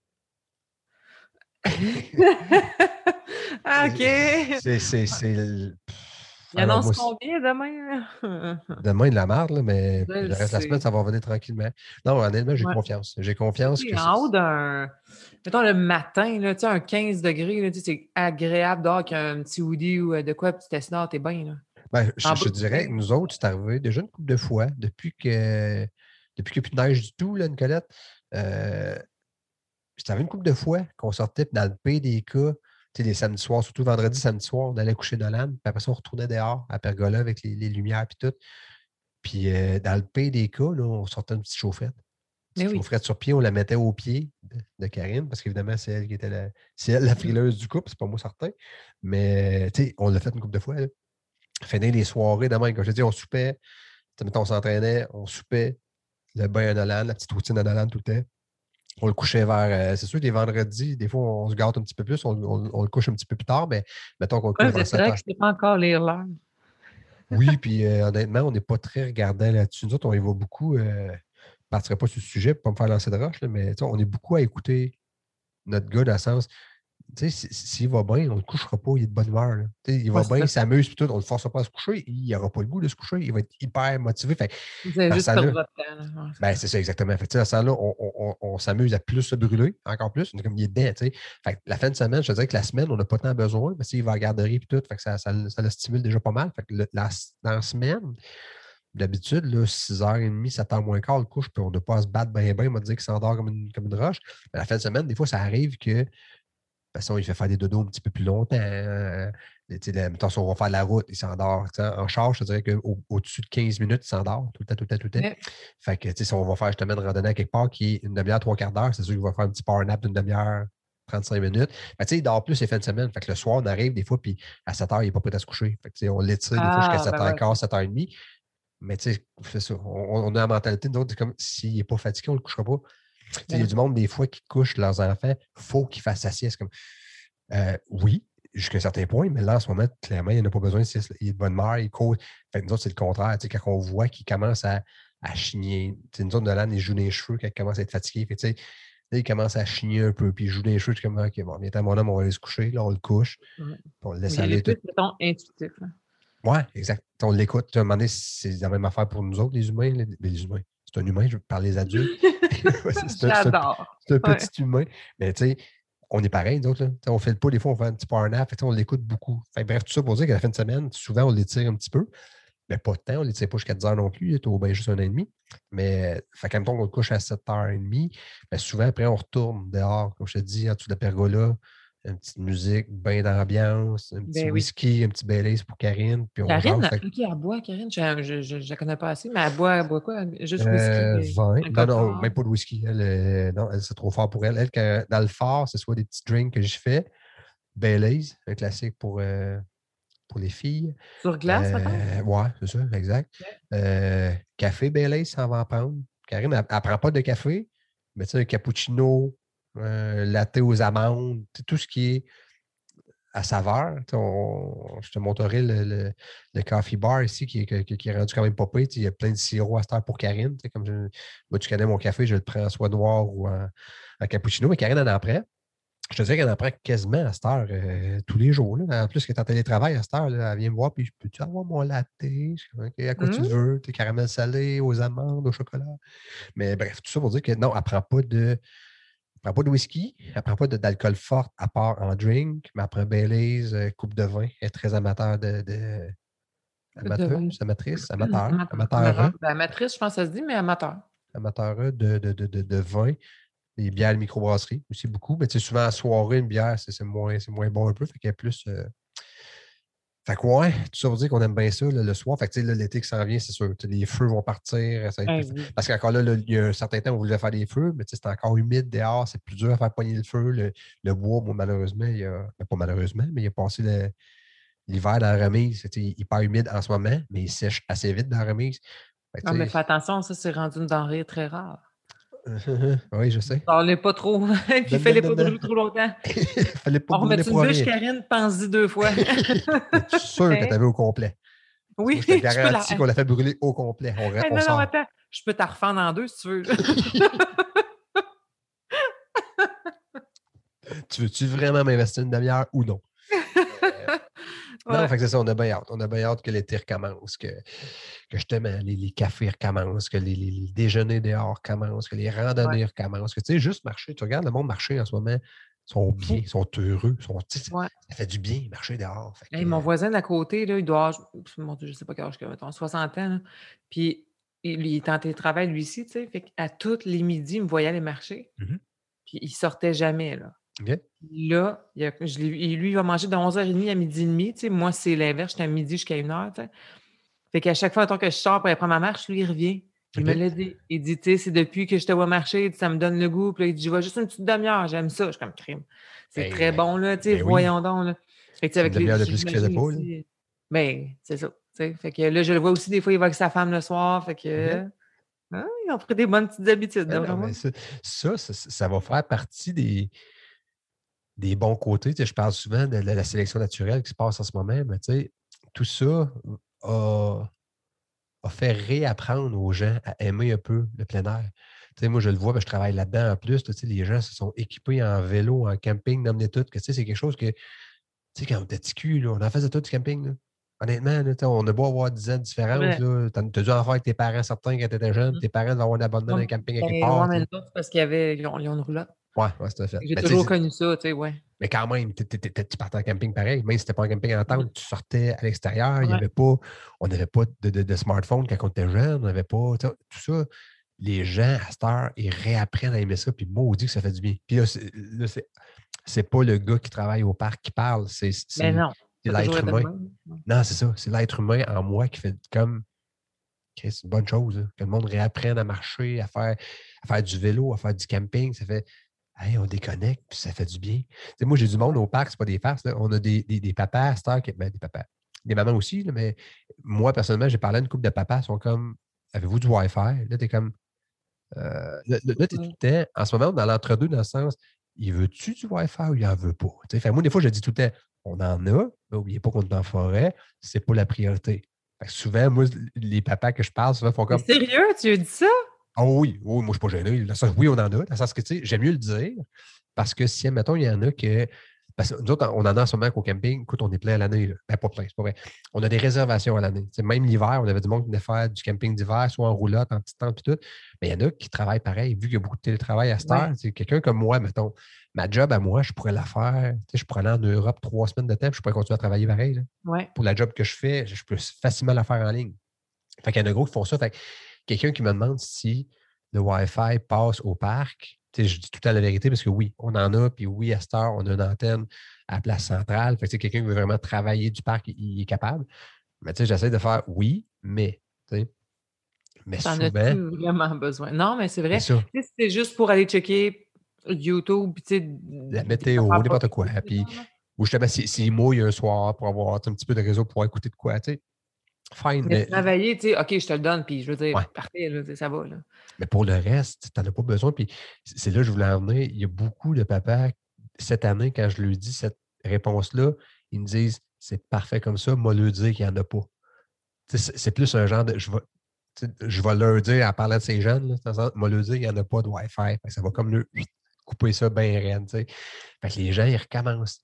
OK. C'est Il Alors, annonce moi, combien demain? demain, de la merde, là, mais Je le le reste de la semaine, sais. ça va revenir tranquillement. Non, honnêtement, j'ai Ouais. confiance. J'ai Tu confiance que sais, en haut d'un. Mettons le matin, là, tu sais, un 15 degrés, là, tu sais, c'est agréable dehors avec un petit hoodie ou de quoi, petit tessinard, t'es bien, là. ben, En je bas te du dirais que pain. nous autres, c'est arrivé déjà une couple de fois depuis qu'il n'y a plus de neige du tout, là, Nicolette. Euh, c'est arrivé une couple de fois qu'on sortait, puis dans le pire des cas, tu sais, les samedis soirs, surtout vendredi, samedi soir, on allait coucher Nolan, puis après ça, on retournait dehors à Pergola avec les lumières puis tout. Puis dans le pire des cas, là, on sortait une petite chauffette. Mais Petite oui. chaufferette sur pied, on la mettait au pied de Karine, parce qu'évidemment, c'est elle qui était c'est elle la frileuse du couple, c'est pas moi certain. Mais tu sais, on l'a fait une couple de fois. Là. Finir les soirées demain, comme je te dis, on soupait, mettons, on s'entraînait, on soupait, le bain à Nolan, la petite routine à Nolan tout le temps. On le couchait vers. C'est sûr, les vendredis, des fois, on se gâte un petit peu plus, on le couche un petit peu plus tard, mais mettons qu'on le Ouais, couche vers c'est 7 vrai que heures. je sais pas encore lire l'heure. Oui, puis honnêtement, on n'est pas très regardant là-dessus. Nous autres, on y va beaucoup. Je ne partirai pas sur le sujet pour ne pas me faire lancer de roche, là, mais on est beaucoup à écouter notre gars dans le sens, tu sais, s'il va bien, on ne le couchera pas, il est de bonne humeur. Là. Tu sais, il Ouais, va c'est bien, ça. il s'amuse, puis tout, on ne le forcera pas à se coucher, il n'aura pas le goût de se coucher, il va être hyper motivé. Fait, Vous avez dans ce juste perdu temps-là, votre temps, là. Ouais, c'est ben, ça. c'est ça, exactement. Fait, dans ce temps-là, on s'amuse à plus se brûler, encore plus. On est comme il est dedans, tu sais. Fait, la fin de semaine, je te dirais que la semaine, on n'a pas tant besoin, mais s'il va à la garderie et tout, fait que ça le stimule déjà pas mal. Fait que dans la semaine, d'habitude, 6h30, 7h moins quart, le couche, puis on n'a pas à se battre bien, bien, on va dire qu'il s'endort comme une roche. Mais la fin de semaine, des fois, ça arrive que toute façon, il fait faire des dodos un petit peu plus longtemps. Mettons, si on va faire la route, il s'endort. En charge, je te dirais qu'au-dessus de 15 minutes, il s'endort tout le temps, tout le temps, tout le temps. Mais, Fait que si on va faire justement une randonnée à quelque part qui est une demi-heure, trois quarts d'heure, c'est sûr qu'il va faire un petit power nap d'une demi-heure, 35 minutes. Il dort plus les fins de semaine. Fait que le soir, on arrive des fois, puis à 7 heures, il n'est pas prêt à se coucher. Fait que, on l'étire des fois jusqu'à ah, ben ouais. 7h15, 7h30. Mais c'est ça. On a la mentalité, nous autres, c'est comme s'il n'est pas fatigué, on ne le couchera pas. Il Ben y a non. du monde, des fois, qui couchent leurs enfants, il faut qu'ils fassent sa sieste. Comme, oui, jusqu'à un certain point, mais là, en ce moment, clairement, il n'y en a pas besoin. Il est de bonne mère, il court. Fait que nous autres, c'est le contraire. Quand on voit qu'il commence à chigner, nous autres, Nolan, il joue les cheveux quand il commence à être fatigué. Fait, là, il commence à chigner un peu, puis il joue les cheveux. Je suis comme, OK, bon, viens, mon homme, on va aller se coucher. Là, on le couche, Ouais. puis on le laisse Il est aller tout. plus, mettons, intuitif. Là. Ouais, exact. On l'écoute. À un moment donné, c'est la même affaire pour nous autres, les humains. Les humains. C'est un humain, je parle des adultes. J'adore. C'est un Ouais. petit humain. Mais tu sais, on est pareil, nous autres. Là. On fait le pas, des fois, on fait un petit power nap. On l'écoute beaucoup. Fait, bref, tout ça pour dire qu'à la fin de semaine, souvent, on l'étire un petit peu. Mais pas de temps, on ne l'étire pas jusqu'à 10 heures non plus. Il est au bien juste 1 an et demi. Mais fait quand même temps qu'on le couche à 7h30, ben, souvent, après, on retourne dehors, comme je te dis, en dessous de la pergola. Une petite musique, bain d'ambiance, un petit Ben oui. whisky, un petit Baileys pour Karine, puis on jase. Karine, Fait ok, elle boit, Karine. Je la connais pas assez, mais elle boit quoi? Juste whisky, 20. un Non, non, cocktail. même pas de whisky. Non, elle, c'est trop fort pour elle. Elle, dans le phare, c'est soit des petits drinks que je fais. Baileys, un classique pour les filles. Sur glace, mettons? Ouais, c'est ça, exact. Café Baileys, ça va en prendre. Karine, elle ne prend pas de café, mais tu sais, un cappuccino, latte aux amandes, tout ce qui est à saveur. Je te montrerai le coffee bar ici qui est rendu quand même pas pire. Il y a plein de sirops à cette heure pour Karine. Comme moi, tu connais mon café, je le prends soit noir ou en cappuccino, mais Karine en prend. Je te dirais qu'elle en prend quasiment à cette heure tous les jours. Là. En plus, qu'elle est en télétravail à cette heure, là, elle vient me voir puis je peux-tu avoir mon latte? Je suis comme, OK, à quoi tu Hum? veux? Tes caramels salés, aux amandes, au chocolat. Mais bref, tout ça pour dire que non, elle ne prend pas de whisky, elle ne prend pas d'alcool fort à part en drink, mais elle prend Baileys, coupe de vin. Elle est très amateur de De vin. amatrice, Amateur. Amateur. Ben, amatrice, je pense que ça se dit, mais amateur. amateur de vin. Les bières de microbrasserie aussi beaucoup. Mais tu sais, souvent, à soirée, une bière, c'est moins bon un peu. Fait qu'il y a plus. Fait que ouais, tout ça veut dire qu'on aime bien ça le soir. Fait que tu sais, là, l'été qui s'en vient, c'est sûr. Les feux vont partir. Ça va être Ben plus. oui. Parce qu'encore là, il y a un certain temps, on voulait faire des feux, mais tu sais, c'est encore humide dehors. C'est plus dur à faire pogner le feu. Le bois, bon, malheureusement, pas malheureusement, mais il a passé l'hiver dans la remise. C'était hyper humide en ce moment, mais il sèche assez vite dans la remise. Fait que, Ah, mais tu fais attention, ça, c'est rendu une denrée très rare. sais, oui, je sais. Parlez pas trop, puis Donne, donne, fais-les pas donne, donne. brûler trop longtemps. Fallait pas On remet brûler une pour bûche, rien. Karine, pense-y 2 fois. Es-tu sûr que Hein? tu avais au complet? Parce que Oui, moi, je te tu peux la. garantis qu'on l'a fait brûler au complet. On Non, non, sort. attends. Je peux t'en refendre en deux si tu veux. Tu veux-tu vraiment m'investir une demi-heure ou non? Euh, Non, Ouais. fait que c'est ça, on a bien hâte. On a bien hâte que l'été recommence, que justement les cafés recommencent, que les déjeuners dehors recommencent, que les Ouais. randonnées recommencent, que tu sais, juste marcher. Tu regardes le monde marcher en ce moment, ils sont bien, Fou. ils sont heureux, tu sais, Ouais. ça fait du bien marcher dehors. Fait Hey, que, mon voisin d'à côté, là, il doit avoir, mon Dieu, je sais pas quel âge qu'il a, mettons, 60 ans, là. Puis il est en télétravail lui aussi, tu sais. Fait qu'à tous les midis, il me voyait aller marcher. mhm, Puis il sortait jamais, là. OK. Là, lui, il va manger de 11h30 à 12h30. Tu sais. Moi, c'est l'inverse, j'étais à midi jusqu'à 1h. Tu sais. Fait qu'à chaque fois, tant que je sors pour aller prendre ma marche, lui, il revient. Il me OK. l'a dit. Il dit, tu sais, c'est depuis que je te vois marcher, ça me donne le goût. Puis là, il dit, je vais juste une petite demi-heure, j'aime ça. Je suis comme crime. C'est Ben, très bon, là, tu sais, ben oui, voyons donc, là. Fait que, tu sais, c'est une avec les, demi-heure de plus qu'il faisait j'imagine pas, là. aussi, ben, c'est ça. Tu sais. Fait que là, je le vois aussi, des fois, il va avec sa femme le soir. Fait OK. que, hein, ils ont pris des bonnes petites habitudes, Ben d'après non, moi. mais ça va faire partie des bons côtés. Tu sais, je parle souvent de la sélection naturelle qui se passe en ce moment, mais tu sais, tout ça a, a fait réapprendre aux gens à aimer un peu le plein air. Tu sais, moi, je le vois, je travaille là-dedans en plus. Tu sais, les gens se sont équipés en vélo, en camping, d'emmener tout. Que, tu sais, c'est quelque chose que, tu sais, quand on était petit cul, là, on en faisait tout du camping. Là. Honnêtement, là, tu sais, on a beau avoir 10 ans de C'est différence. vrai. Tu as dû en faire avec tes parents certains quand tu étais jeune. Tes parents devaient avoir un abonnement Ouais, dans un camping à quelque ben, ouais, part. mais Tu là, sais. c'est parce qu'ils ont une roulotte. Ouais, ouais, c'est fait. J'ai Mais, tu toujours sais, connu ça, tu sais, ouais. mais quand même, tu partais en camping pareil. Même si c'était pas un camping en Mmh. tente, tu sortais à l'extérieur. Il y Ouais. avait pas, on n'avait pas de smartphone quand on était jeune. On n'avait pas. Tu sais, tout ça, les gens, à cette heure, ils réapprennent à aimer ça. Puis moi, on dit que ça fait du bien. Puis là, c'est pas le gars qui travaille au parc qui parle. Mais non, C'est ça a toujours l'être été de humain. même. Ouais. Non, c'est ça. C'est l'être humain en moi qui fait comme. OK, c'est une bonne chose. Là, que le monde réapprenne à marcher, à faire du vélo, à faire du camping. Ça fait. Hey, on déconnecte, puis ça fait du bien. Tu sais, moi, j'ai du monde au parc, c'est pas des farces. Là. On a des papas à cette heure, ben, des papas. Des mamans aussi, là, mais moi, personnellement, j'ai parlé à une couple de papas, ils sont comme avez-vous du Wi-Fi? Là, t'es comme là, t'es tout Ouais. le temps, en ce moment, dans l'entre-deux, dans le sens, il veut-tu du Wi-Fi ou il en veut pas? Tu sais, fait, moi, des fois, je dis tout le temps, on en a, n'oubliez pas qu'on est en forêt, c'est pas la priorité. Fait que souvent, moi, les papas que je parle, souvent font Mais comme sérieux, tu as dit ça? ah oui, oui, moi, je ne suis pas gêné. Dans le sens, oui, on en a. Dans le sens que, tu sais, j'aime mieux le dire parce que si, admettons, il y en a que. Parce que nous autres, on en a en ce moment qu'au camping, écoute, on est plein à l'année. Là. Ben, pas plein, c'est pas vrai. On a des réservations à l'année. Tu sais, même l'hiver, on avait du monde qui venait faire du camping d'hiver, soit en roulotte, en petite tente, puis tout. Mais il y en a qui travaillent pareil. Vu qu'il y a beaucoup de télétravail à cette Ouais. heure, c'est quelqu'un comme moi, mettons, ma job à moi, je pourrais la faire. Tu sais, je pourrais aller en Europe 3 semaines de temps, puis je pourrais continuer à travailler pareil. Là. Ouais. Pour la job que je fais, je peux facilement la faire en ligne. Fait qu'il y en a gros qui font ça. Fait que quelqu'un qui me demande si le Wi-Fi passe au parc, tu sais, je dis tout à la vérité parce que oui, on en a, puis oui, à cette heure, on a une antenne à la place centrale. Fait que quelqu'un qui veut vraiment travailler du parc, il est capable. Mais tu sais, j'essaie de faire oui, tu sais, mais T'en souvent, as-tu vraiment besoin? Non, mais c'est c'est vrai. ça. Tu sais, si c'est juste pour aller checker YouTube, puis tu sais, La des météo, affaires n'importe quoi. populaires, Puis, mettons, là. ou justement, s'il mouille un soir pour avoir un petit peu de réseau pour pouvoir écouter de quoi, tu sais, fine, Mais travailler, tu sais, OK, je te le donne, puis je veux dire, ouais. parfait, là, tu sais, ça va, là. Mais pour le reste, tu n'en as pas besoin. Puis c'est là que je voulais en venir. Il y a beaucoup de papas, cette année, quand je lui dis cette réponse-là, ils me disent c'est parfait comme ça, moi, leur dire qu'il n'y en a pas. C'est plus un genre de. Je vais leur dire, en parlant de ces jeunes, là, moi, leur dire qu'il n'y en a pas de Wi-Fi. Fait que ça va comme le couper ça bien raide. Fait que les gens, ils recommencent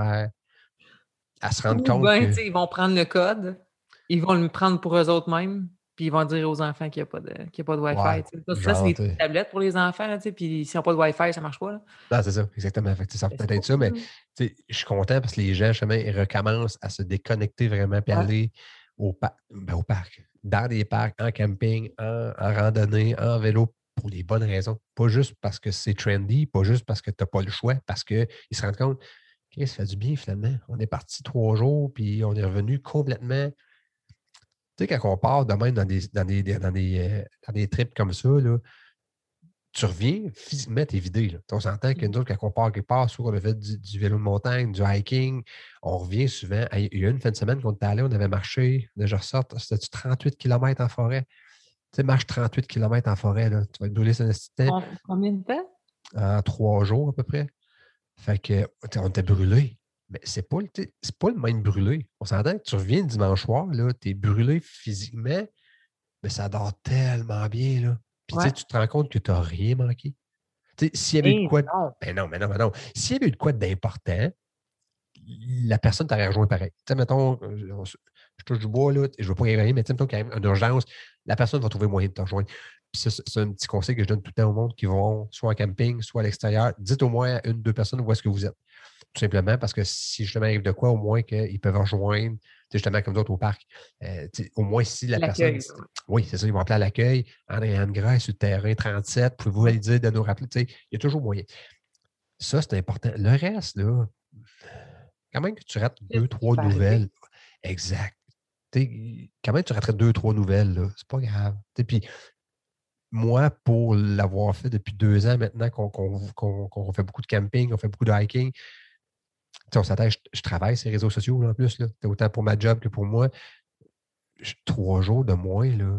à se rendre Ou compte bien, tu que. sais, ils vont prendre le code, ils vont le prendre pour eux autres mêmes, puis ils vont dire aux enfants qu'il y a pas de Ouais, Wi-Fi, tu sais. Ça, c'est genre, des tu petites sais. tablettes pour les enfants, là, tu sais, puis s'ils n'ont pas de Wi-Fi, ça ne marche pas, là. Non, c'est ça, exactement. Fait que, ça peut Mais c'est peut-être être cool, ça, mais là. je suis content parce que les gens, justement, ils recommencent à se déconnecter vraiment puis Ouais. aller au parc, dans des parcs, en camping, en randonnée, en vélo, pour les bonnes raisons. Pas juste parce que c'est trendy, pas juste parce que tu n'as pas le choix, parce qu'ils se rendent compte, OK, ça fait du bien finalement. On est parti 3 jours, puis on est revenu complètement. Tu sais, quand on part de même dans des trips comme ça, là, tu reviens, physiquement, tu es vidé. Là. On s'entend que Mmh. nous autres, quand on part quelque part, soit on a fait du vélo de montagne, du hiking, on revient souvent. Hey, il y a une fin de semaine qu'on était allé, on avait marché, là, je ressors, c'était 38 km en forêt. Tu sais, marche 38 km en forêt, là. Tu vas te brûler sur un instant Combien de temps? en 3 jours à peu près. Fait que, on était brûlé. Mais c'est pas le même brûlé. On s'entend que tu reviens le dimanche soir, tu es brûlé physiquement, mais ça dort tellement bien, là. Puis, tu sais, Ouais. tu te rends compte que tu n'as rien manqué. Tu sais, s'il y avait eu de Eh quoi. non! Ben non, mais non, mais non. S'il y avait eu de quoi d'important, la personne t'aurait rejoint pareil. Tu sais, mettons, je touche du bois, là, je ne veux pas y rien, mais tu sais, mettons qu'il y a une urgence, la personne va trouver moyen de te rejoindre. Puis ça, c'est un petit conseil que je donne tout le temps au monde qui vont soit en camping, soit à l'extérieur. Dites au moins à une, deux personnes où est-ce que vous êtes. Tout simplement parce que si justement arrive de quoi, au moins qu'ils peuvent rejoindre, justement comme d'autres au parc. Au moins si la personne. L'accueil. Oui, c'est ça, ils vont appeler à l'accueil. André Grasse sur le terrain 37, pouvez-vous aller dire de nous rappeler? Il y a toujours moyen. Ça, c'est important. Le reste, là, quand même que tu rates deux, Qu'est-ce qui trois peut arriver? nouvelles. Exact. Quand même, tu raterais deux, trois nouvelles, là. C'est pas grave. Puis moi, pour l'avoir fait depuis 2 ans maintenant, qu'on fait beaucoup de camping, on fait beaucoup de hiking, on s'attache, je travaille sur les réseaux sociaux là, en plus, là. Autant pour ma job que pour moi. 3 jours de moins, là,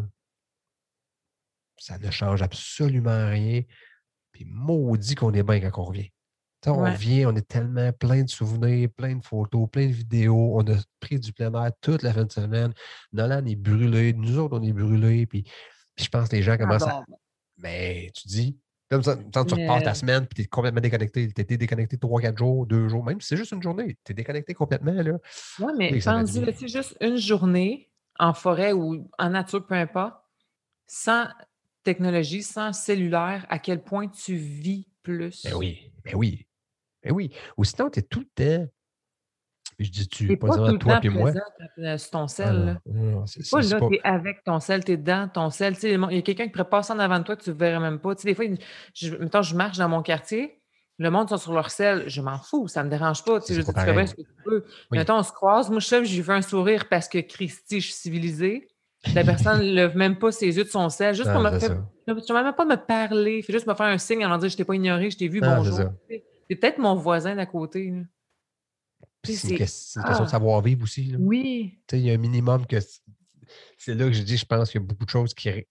ça ne change absolument rien. Puis maudit qu'on est bien quand on revient. On Ouais. revient, on est tellement plein de souvenirs, plein de photos, plein de vidéos. On a pris du plein air toute la fin de semaine. Nolan est brûlé, nous autres, on est brûlés. Puis je pense que les gens Ah commencent à. bon. Mais tu dis, comme ça, quand tu repars ta Mais, semaine, puis tu es complètement déconnecté. Tu étais déconnecté 3, 4 jours, 2 jours, même si c'est juste une journée. Tu es déconnecté complètement. Là. ouais, mais Oui, ça fait du pense-y, bien. là, tu sais, juste une journée en forêt ou en nature, peu importe, sans technologie, sans cellulaire, à quel point tu vis Ben plus. oui, ben oui, ben oui. Ou sinon, tu es tout le temps. Je dis-tu, T'es pas pas nécessairement tout le toi temps puis moi. présent sur ton Ah sel, non, là. non, T'es pas c'est là, pas. t'es avec ton sel, t'es dans ton sel. Tu sais, il y a quelqu'un qui pourrait passer en avant de toi que tu ne verrais même pas. Tu sais, des fois, mettons, je marche dans mon quartier, le monde sont sur leur sel, je m'en fous, ça me dérange pas. Tu sais, je veux C'est pas dire, tu fais bien pareil. ce que tu peux. Mais Oui. mettons, on se croise, moi, je sais, j'ai fait un sourire parce que Christy, je suis civilisée. La personne ne lève même pas ses yeux de son sel, juste pour Non, me c'est faire. ça. Tu ne même pas me parler, fais juste me faire un signe avant de dire je t'ai pas ignoré, je t'ai vu, Non, c'est bonjour. ça. Tu sais, c'est peut-être mon voisin d'à côté, là. Puis Tu sais, c'est une question de savoir-vivre aussi. Là. oui. Il y a un minimum que. C'est là que je dis, je pense qu'il y a beaucoup de choses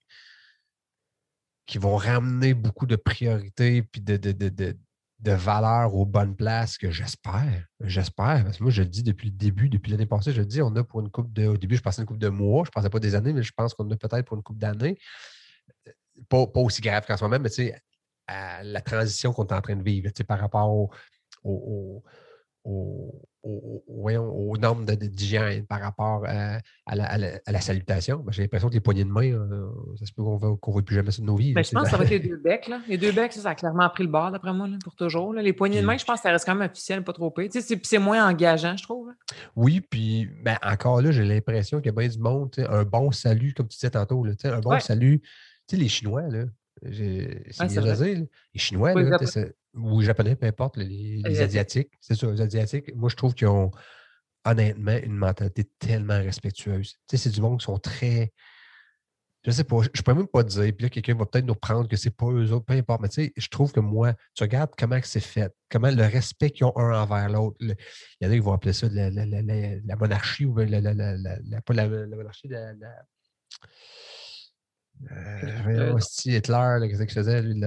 qui vont ramener beaucoup de priorités puis de valeurs aux bonnes places que j'espère. J'espère. Parce que moi, je le dis depuis le début, depuis l'année passée, je le dis, on a pour une couple de. Au début, je pensais une couple de mois, je ne pensais pas des années, mais je pense qu'on a peut-être pour une couple d'années. Pas aussi grave qu'en ce moment, mais tu sais, à la transition qu'on est en train de vivre, tu sais, par rapport au, voyons, aux normes d'hygiène, par rapport à la salutation. Ben, j'ai l'impression que les poignées de main, ça se peut qu'on ne voit plus jamais ça de nos vies. Ben, Là, je pense que ça va être les deux becs, là. Les deux becs, ça a clairement pris le bord, d'après moi, là, pour toujours, là. Les poignées de main, Puis, je pense que ça reste quand même officiel, pas trop pire. Tu sais, c'est moins engageant, je trouve, là. oui, puis ben, encore là, j'ai l'impression qu'il y a bien du monde, tu sais, un bon salut, comme tu disais tantôt, là, tu sais, un bon Ouais, salut. Tu sais, les Chinois, là, c'est ouais, c'est niaiseux à vrai. dire, là. Les Chinois, Pas les là, tu sais, Japonais, ou les Japonais, peu importe, les asiatiques. Asiatiques, c'est ça, les Asiatiques, moi, je trouve qu'ils ont honnêtement une mentalité tellement respectueuse. Tu sais, c'est du monde qui sont très. Je sais pas, je ne pourrais même pas te dire. Puis là, quelqu'un va peut-être nous prendre que c'est pas eux autres, peu importe. Mais tu sais, je trouve que moi, tu regardes comment c'est fait, comment le respect qu'ils ont un envers l'autre. Il y en a qui vont appeler ça la monarchie ou pas la monarchie, voyons, Donc, hostie, Hitler, là, qu'est-ce qu'il faisait, lui,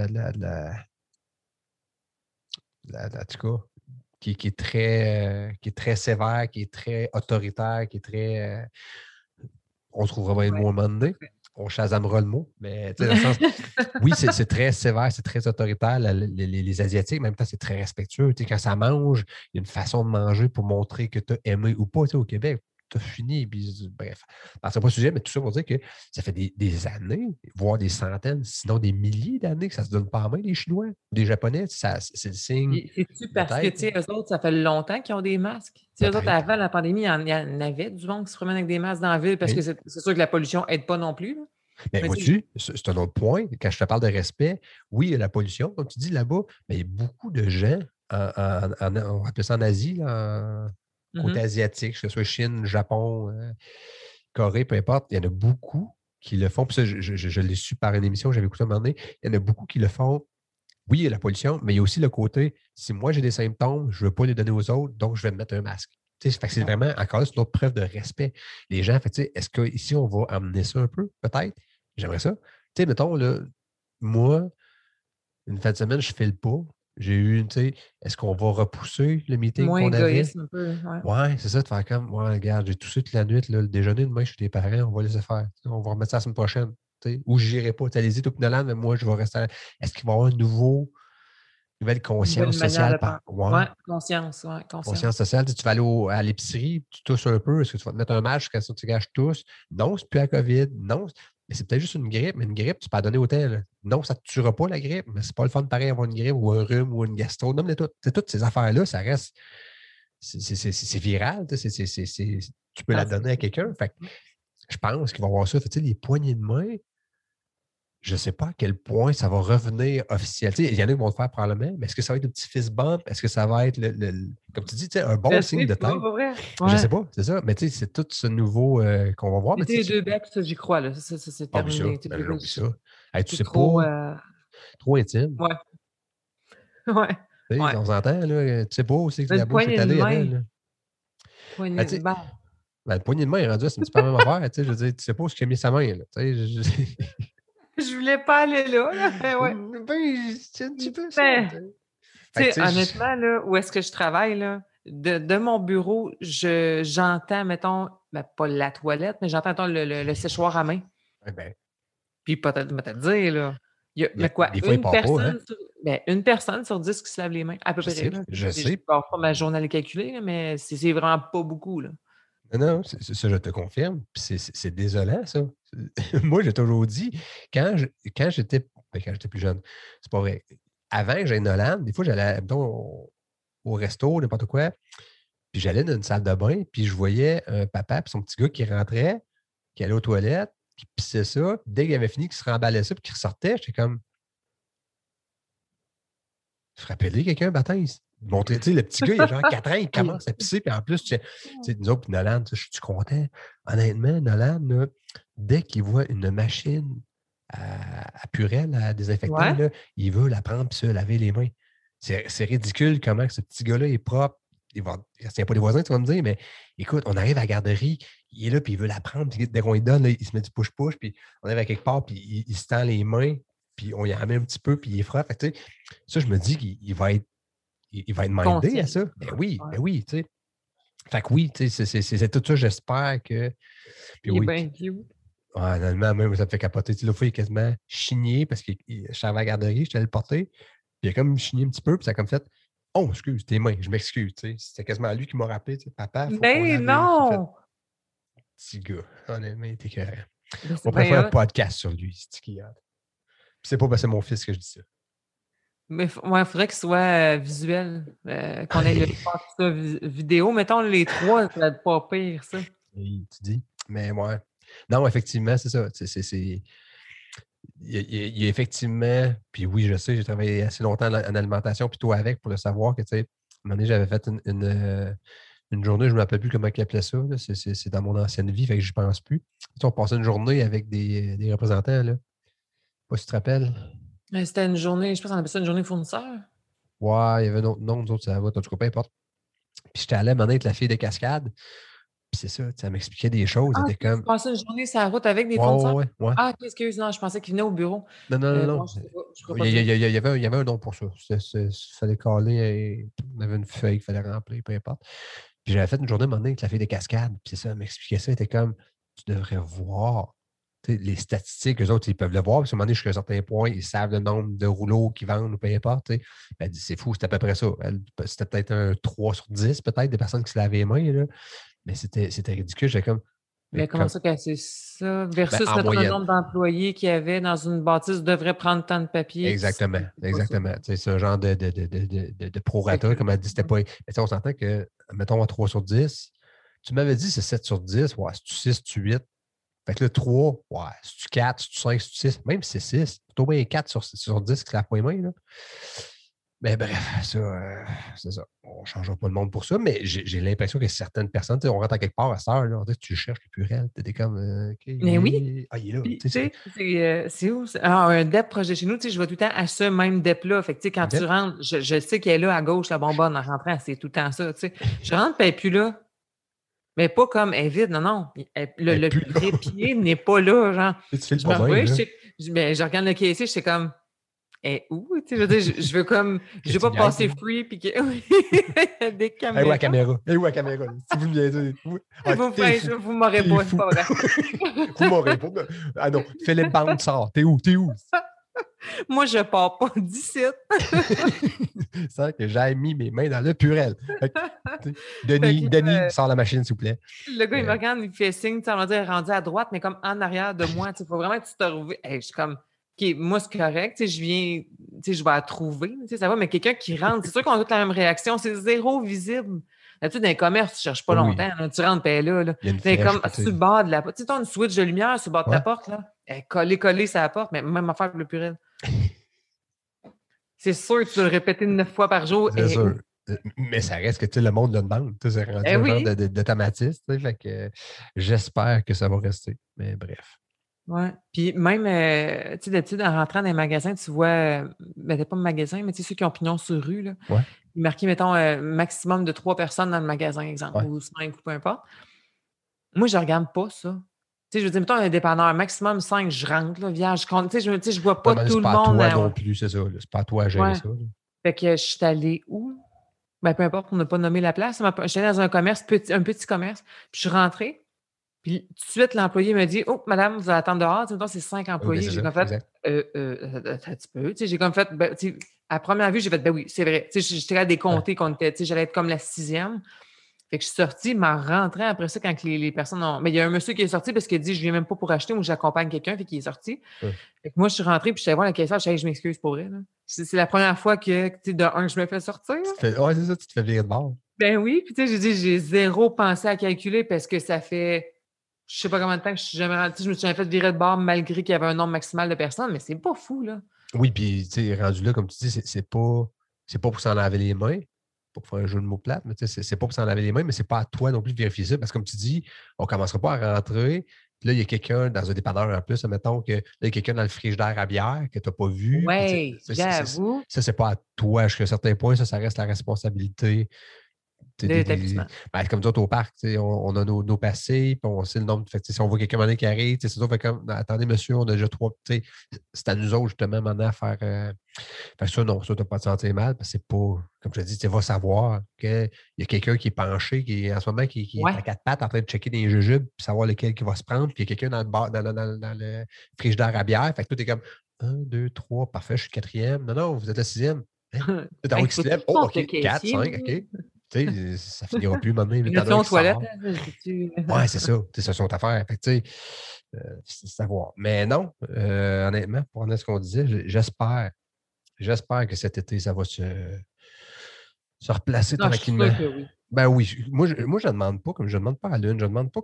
en tout cas, qui est très sévère, qui est très autoritaire, qui est très. On trouvera bien le ouais, mot à un moment donné. parfait. On chasamera le mot, mais tu sais, dans le sens, oui, c'est très sévère, c'est très autoritaire. Les Asiatiques, en même temps, c'est très respectueux. Tu sais, quand ça mange, il y a une façon de manger pour montrer que tu as aimé ou pas. Tu sais, au Québec, tu as fini. Puis, bref, c'est pas le sujet, mais tout ça pour dire que ça fait des années, voire des centaines, sinon des milliers d'années que ça ne se donne pas en main, les Chinois, les Japonais. C'est le signe, Puis, c'est-tu parce que, tu peut-être, sais, eux autres, ça fait longtemps qu'ils ont des masques? Tu sais, eux autres, peut-être. avant la pandémie, il y en avait du monde qui se promène avec des masques dans la ville parce que Oui. c'est sûr que la pollution aide pas non plus, là. Mais Mais tu sais, vois-tu, c'est un autre point. Quand je te parle de respect, oui, il y a la pollution, comme tu dis là-bas, mais il y a beaucoup de gens, on va appeler ça en Asie, là, côté mhm. asiatique, que ce soit Chine, Japon, Corée, peu importe, il y en a beaucoup qui le font. Puis ça, je l'ai su par une émission que j'avais écoutée à un moment donné. Il y en a beaucoup qui le font. Oui, il y a la pollution, mais il y a aussi le côté, si moi j'ai des symptômes, je ne veux pas les donner aux autres, donc je vais me mettre un masque. Tu sais, fait que c'est Ouais. vraiment, encore là, c'est une autre preuve de respect. Les gens, fait, tu sais, est-ce qu'ici, on va amener ça un peu, peut-être? J'aimerais ça. Tu sais, mettons, là, moi, une fin de semaine, je ne file pas. J'ai eu, tu sais, est-ce qu'on va repousser le meeting Moins qu'on avait? égoïste un peu, ouais. Ouais, c'est ça, de faire comme, ouais, regarde, j'ai toussé toute la nuit, là, le déjeuner demain chez tes parents, on va laisser faire. On va remettre ça la semaine prochaine. Tu sais, ou je n'irai pas. Allez-y, tout Nolan, mais moi, je vais rester. Est-ce qu'il va y avoir un nouveau. nouvelle Une nouvelle conscience manière de sociale penser. par. Ouais, Ouais, conscience, ouais, conscience conscience. sociale. Tu vas aller à l'épicerie, tu tousses un peu, est-ce que tu vas te mettre un masque jusqu'à ce que tu gâches tous? Non, c'est plus la COVID. Non, mais c'est peut-être juste une grippe, mais une grippe, tu peux la donner au tel. Là. Non, ça ne te tuera pas la grippe, mais c'est pas le fun de pareil avoir une grippe ou un rhume ou une gastro. Non, mais toutes ces affaires-là, ça reste. C'est viral, tu peux la donner à quelqu'un. Fait que je pense qu'il va y avoir ça. Fait, les poignées de main, je ne sais pas à quel point ça va revenir officiel. Il y en a qui vont le faire probablement, mais est-ce que ça va être le petit fist bump? Est-ce que ça va être, comme tu dis, un bon Je signe sais de pas, tête? pour vrai. Je ne sais Ouais. pas, c'est ça. Mais c'est tout ce nouveau qu'on va voir. Mais C'était les deux becs, ça, j'y crois, là. Ça, c'est ah oui, ça. terminé. Ben, oublie ça. Hey, tu C'est sais trop. pas, trop intime. Ouais. Ouais. Ouais. On s'entend, là. Tu sais pas aussi que Mais la une bouche est poignée de allée avant. main. Là. Ben, Poignée tu de sais, main. le poignet de main est rendu, c'est un petit peu la même affaire. Je veux dire, tu sais pas où il a mis sa main. Là, Je voulais pas aller là, là. Ouais. ben, c'est un petit peu ça. Mais, Fait que, tu sais, honnêtement, là, où est-ce que je travaille, là, de mon bureau, j'entends, mettons, ben, pas la toilette, mais j'entends, mettons, le séchoir à main. ben, Puis peut-être te dire, là, mais quoi, des fois, il part pas, hein? une personne sur 10 qui se lave les mains, à peu Je près, sais, là. je Je sais. passe pas ma journée à les calculer, là, mais c'est vraiment pas beaucoup, là. Non, non, ça, je te confirme. Puis c'est désolant, ça. Moi, j'ai toujours dit, quand j'étais quand j'étais plus jeune, c'est pas vrai. Avant que j'aille Nolan, des fois, j'allais, mettons, au resto, n'importe quoi, puis j'allais dans une salle de bain, puis je voyais un papa et son petit gars qui rentrait, qui allait aux toilettes, qui pissait ça. Dès qu'il avait fini, qu'il se remballait ça, puis qu'il ressortait, j'étais comme, frappez-les quelqu'un, baptise. Montrer, tu sais, le petit gars, il a genre 4 ans, il commence à pisser, puis en plus, tu sais, nous autres, puis Nolan, je suis content. Honnêtement, Nolan, là, dès qu'il voit une machine à purée, à désinfectant, Ouais. là, il veut la prendre et se laver les mains. C'est ridicule comment ce petit gars-là est propre. Il ne retient pas les voisins, tu vas me dire, mais écoute, on arrive à la garderie, il est là, puis il veut la prendre, puis dès qu'on lui donne, là, il se met du push-push, puis on arrive à quelque part, puis il se tend les mains, puis on y en met un petit peu, puis il est froid. Fait que, tu sais, ça, je me dis qu'il va être mindé Conscient. à ça. Ouais. Ben oui, tu sais. Fait que oui, tu sais, c'est tout ça, j'espère que. Puis Il est oui. bien cute. Honnêtement, même, ça me fait capoter. Tu sais, l'autre fois, il est quasiment chigné parce que je suis arrivé à la garderie, je t'allais le porter. Puis il a comme chigné un petit peu, puis ça a comme fait oh, excuse, tes mains, je m'excuse. Tu sais. C'était quasiment lui qui m'a rappelé, tu sais, papa, il faut qu'on Mais lave les. J'ai fait non! petit gars. Honnêtement, il était écœurant. Ben, On c'est pourrait faire bien un hot. podcast sur lui, c'est qui a. Puis c'est pas parce que c'est mon fils que je dis ça. Mais ouais, il faudrait qu'il soit visuel, qu'on ait le faire ça vidéo. Mettons les trois, ça va être pas pire, ça. Oui, tu dis. Mais ouais. Non, effectivement, c'est ça. Il y a effectivement, puis oui, je sais, j'ai travaillé assez longtemps en alimentation, puis toi avec, pour le savoir que, tu sais, à un moment donné, j'avais fait une journée, je ne me rappelle plus comment ils appelaient ça, là, c'est dans mon ancienne vie, fait que je pense plus. Tu sais, on passait une journée avec des représentants, là. Pas si tu te rappelles. C'était une journée, je pense qu'on appelle ça une journée fournisseur. Ouais, il y avait un autre nom, nous autres, ça va, en tout cas, peu importe. Puis j'étais allé à un moment donné avec la fille de cascade, puis c'est ça, ça m'expliquait des choses, Ah, elle était tu comme, passais une journée sur la route avec des ouais, fournisseurs? ouais, ouais. Ah, ok, excuse, non, je pensais qu'ils venaient au bureau. Non, non, non, Bon, non. je pourrais Il pas y, dire. il y avait un nom pour ça. Il fallait caler, on avait une feuille qu'il fallait remplir, peu importe. Puis j'avais fait une journée, à un moment donné, avec la fille des cascades. Puis ça, elle m'expliquait ça. Elle était comme, tu devrais voir les statistiques. Eux autres, ils peuvent le voir. Parce qu'à un moment donné, jusqu'à un certain point, ils savent le nombre de rouleaux qu'ils vendent ou peu importe. T'sais. Elle dit, c'est fou, c'est à peu près ça. C'était peut-être un 3 sur 10, peut-être, des personnes qui se lavaient les mains. Là. Mais c'était ridicule. J'étais comme, Mais comment ça que c'est ça? ben, Versus, en mettons, le moyenne. nombre d'employés qu'il y avait dans une bâtisse devrait prendre tant de papier. Exactement, C'est pas ça. exactement. C'est un genre de prorata, comme elle dit, c'était pas. Mais on s'entend que, mettons, à 3 sur 10, tu m'avais dit c'est 7 sur 10, ouais, c'est-tu 6, c'est-tu 8. Fait que là, 3, ouais, c'est-tu 4, c'est-tu 5, c'est-tu 6, même si c'est 6, plutôt bien 4 sur 10 qui lavent pas les mains, là. Mais bref, ça, c'est ça. On ne changera pas le monde pour ça, mais j'ai l'impression que certaines personnes, on rentre à quelque part à cette heure, là, on dit que tu cherches le purel, tu étais comme, OK, Mais oui. il est là. Puis, tu sais, c'est où? Ah, un DEP proche de chez nous, tu sais, je vais tout le temps à ce même DEP-là. Fait que, tu sais, quand tu rentres, je sais qu'elle est là à gauche, la bonbonne, en rentrant, c'est tout le temps ça, tu sais. Je rentre, puis elle n'est plus là. Mais pas comme elle est vide, non, non. Le trépied n'est pas là, genre. Tu fais le Je me pas bien, revois, là. je regarde le caissier, je suis comme, et où? Tu sais, je veux dire, je veux comme, je veux pas passer free, puis que, oui, des caméras. Où la caméra? Où la caméra? Si vous me dites, Vous m'aurez pas, c'est pas vrai. Vous m'aurez pas. Ah non, Philippe Bounce sort. T'es où? Moi, je pars pas d'ici. C'est vrai que j'ai mis mes mains dans le purel. Fait que, tu sais, Fait que Denis, sors la machine, s'il vous plaît. le gars, il me regarde, il me fait signe, tu sais, on va dire rendu à droite, mais comme en arrière de moi. Il faut vraiment que tu te retrouves. Hey, je suis comme, OK, moi, c'est correct. Tu sais, je viens, tu sais, je vais la trouver. Tu sais, ça va, mais quelqu'un qui rentre, c'est sûr qu'on a toute la même réaction. C'est zéro visible. D'habitude, dans les commerces, tu ne cherches pas Oui, longtemps. Là. Tu rentres, t'es là. il y a une Mais flèche, comme puis tu sur sais. le bord de la porte. Tu sais, t'as une switch de lumière sur le bord de ta Ouais, porte, là. Elle est collée sur la porte, mais même affaire pour le purée. C'est sûr que tu dois le répéter 9 fois par jour. c'est Et sûr. où? Mais ça reste que tu sais, le monde le demande. Tu sais, c'est rendu Eh un genre oui. d'automatisme. Tu sais, fait que j'espère que ça va rester. Mais bref. Ouais. Puis même, tu sais, d'habitude, en rentrant dans les magasins, tu vois, ben, pas magasin, mais tu sais, ceux qui ont pignon sur rue, là, Ouais, il est marqué, mettons, maximum de 3 personnes dans le magasin, exemple, ouais. ou 5, ou peu importe. Moi, je regarde pas ça. Tu sais, je veux dire, mettons, un dépanneur, maximum 5, je rentre, là, vierge, je compte. Tu sais, je vois Non, pas mais tout c'est le pas à monde. toi non plus, c'est ça. Là. C'est pas à toi à gérer Ouais. ça. Là. Fait que je suis allée où? Ben, peu importe, on n'a pas nommé la place. Je suis allée dans un commerce, un petit commerce, puis je suis rentrée. Puis tout de suite, l'employé me dit: «Oh, madame, vous allez attendre dehors.» Tu sais, mettons, c'est 5 Oui, ben employés. c'est J'ai ça, comme fait: exact. Attends un petit peu.» Tu sais, j'ai comme fait, ben, tu sais, à première vue, j'ai fait: «Ben oui, c'est vrai.» Tu sais, j'étais là à Ouais. décompter qu'on était, tu sais, j'allais être comme la 6e. Fait que je suis sortie, mais en rentrant après ça, quand les personnes ont. Mais il y a un monsieur qui est sorti parce qu'il a dit: «Je viens même pas pour acheter, moi, j'accompagne quelqu'un.» Fait qu'il est sorti. Ouais. Fait que moi, je suis rentrée, puis je suis allée voir la caissière, je suis allée: «Je m'excuse pour elle, là.» C'est la première fois que, tu sais, de un, que je me fais sortir. Ouais, c'est ça, tu te fais virer de bord. Ben oui, puis tu sais, j'ai dit: «J'ai zéro pensé à calculer parce que ça fait je sais pas combien de temps que je suis jamais rentrée. Tu sais, je me suis jamais fait virer de bord malgré qu'il y avait un nombre maximal de personnes, mais c'est pas fou, là.» Oui, puis tu sais, rendu là, comme tu dis, c'est pas pour s'en laver les mains, pour faire un jeu de mots plate, mais tu sais, c'est pas pour s'en laver les mains, mais c'est pas à toi non plus de vérifier ça. Parce que comme tu dis, on ne commencera pas à rentrer. Puis là, il y a quelqu'un dans un dépanneur en plus, admettons que là, il y a quelqu'un dans le frigidaire à bière que tu n'as pas vu. Puis, tu Ouais, sais, j'avoue. ça, c'est pas à toi jusqu'à un certain point. Ça reste la responsabilité De l'établissement. ben, comme nous autres au parc, on a nos passés, puis on sait le nombre. Fait que, si on voit quelqu'un maintenant qui arrive, c'est ça. Fait comme, attendez, monsieur, on a déjà 3. C'est à nous autres, justement, maintenant, à faire. Fait que ça, non, ça, tu n'as pas à te sentir mal, parce que c'est pas. Comme je te dis, tu vas savoir qu'il y a quelqu'un qui est penché, en ce moment, qui est à Ouais. quatre pattes en train de checker des jujubes, puis savoir lequel qui va se prendre, puis il y a quelqu'un dans le bar, dans le frigidaire à bière. Fait que toi, tu es comme 1, 2, 3, parfait, je suis quatrième. Non, non, vous êtes le sixième. Hein? T'as Hey, envie qui se faut-tu lève. que je Oh, compte le OK, 4, caissier, 5, moi? OK. Tu sais, ça finira plus maintenant. Il y en a un Notion aux qui toilettes, sort. hein, ça, c'est-tu? Ouais, c'est ça. C'est son affaire. Fait que, tu sais, c'est savoir. Mais non, honnêtement, pour en est ce qu'on disait, j'espère que cet été, ça va se replacer Non, je suis tranquillement. sûre que oui. Ben oui, moi je ne demande pas, comme je ne demande pas à l'une, je ne demande pas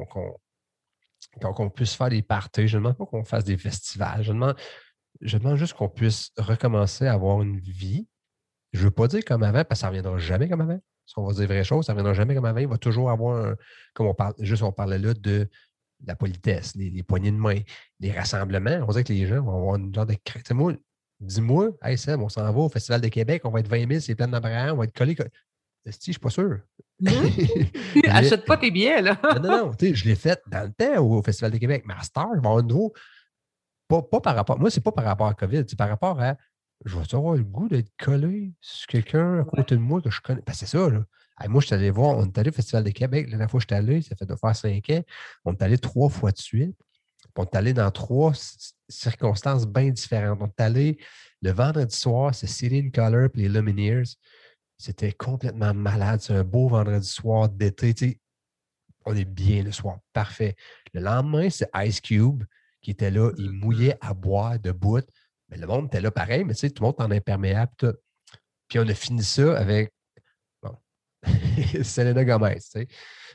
qu'on puisse faire des parties, je ne demande pas qu'on fasse des festivals, je demande juste qu'on puisse recommencer à avoir une vie. Je ne veux pas dire comme avant, parce que ça ne reviendra jamais comme avant. Si on va dire les vraies choses, ça ne reviendra jamais comme avant. Il va toujours avoir comme on parlait là de la politesse, les poignées de main, les rassemblements. On dirait que les gens vont avoir une genre de crainte. Tu sais, moi, dis-moi, hey Sam, on s'en va au Festival de Québec, on va être 20 000, c'est plein d'Abraham, on va être collés. Je ne suis pas sûr. Mhm. Je l'ai- Achète pas tes billets, là. non, non, non, tu sais, je l'ai fait dans le temps au Festival de Québec. Mais à Star, je vais avoir un nouveau. Pas par rapport. Moi, c'est pas par rapport à COVID, c'est par rapport à. Je vais avoir le goût d'être collé sur quelqu'un à Ouais. côté de moi que je connais. Ben, c'est ça, là. Hey, moi, je suis allé voir, on est allé au Festival de Québec. La dernière fois que je suis allé, ça fait de faire 5 ans. On est allé 3 fois de suite. Puis on est allé dans 3 circonstances bien différentes. On est allé le vendredi soir, c'est City in Color et les Lumineers. C'était complètement malade. C'est un beau vendredi soir d'été. Tu sais, on est bien le soir. Parfait. Le lendemain, c'est Ice Cube qui était là. Il mouillait à boire de bout. Mais le monde était là pareil, mais tu sais, tout le monde en imperméable. Tout. Puis on a fini ça avec bon, Selena Gomez. Tu sais.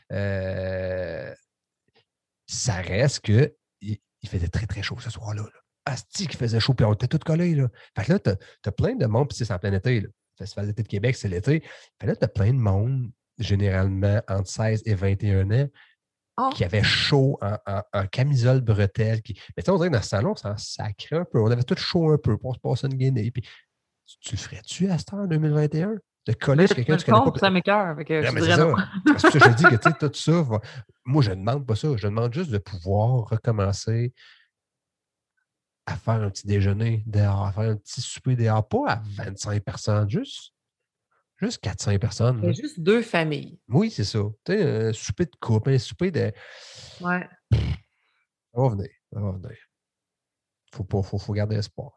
Euh, Ça reste que il faisait très, très chaud ce soir-là. Là. Asti qui faisait chaud, puis on était tous collés. Là. Fait que là, tu as plein de monde, puis c'est en plein été. Là. Le Festival d'été de Québec, c'est l'été. Fait que là, tu as plein de monde, généralement entre 16 et 21 ans, Oh, qui avait chaud en camisole bretelle. Mais tu sais, on dirait que dans ce salon, ça en sacrait un peu. On avait tout chaud un peu pour se passer une guinée. Puis, tu le ferais-tu à cette heure en 2021? De mais coller là, sur tu me quelqu'un que le tu connais pas? comptes, ça m'écoeure. Fait que Non, je mais c'est dirais non. ça. C'est pour ça que je te dis que tu sais, tout ça, moi, je ne demande pas ça. Je demande juste de pouvoir recommencer à faire un petit déjeuner dehors, à faire un petit souper dehors, pas à 25 personnes, juste 4-5 personnes. C'est Là. juste 2 familles. Oui, c'est ça. Tu sais, un souper de couple, un souper de. Ouais. Ça va venir. Ça va venir. Faut garder espoir.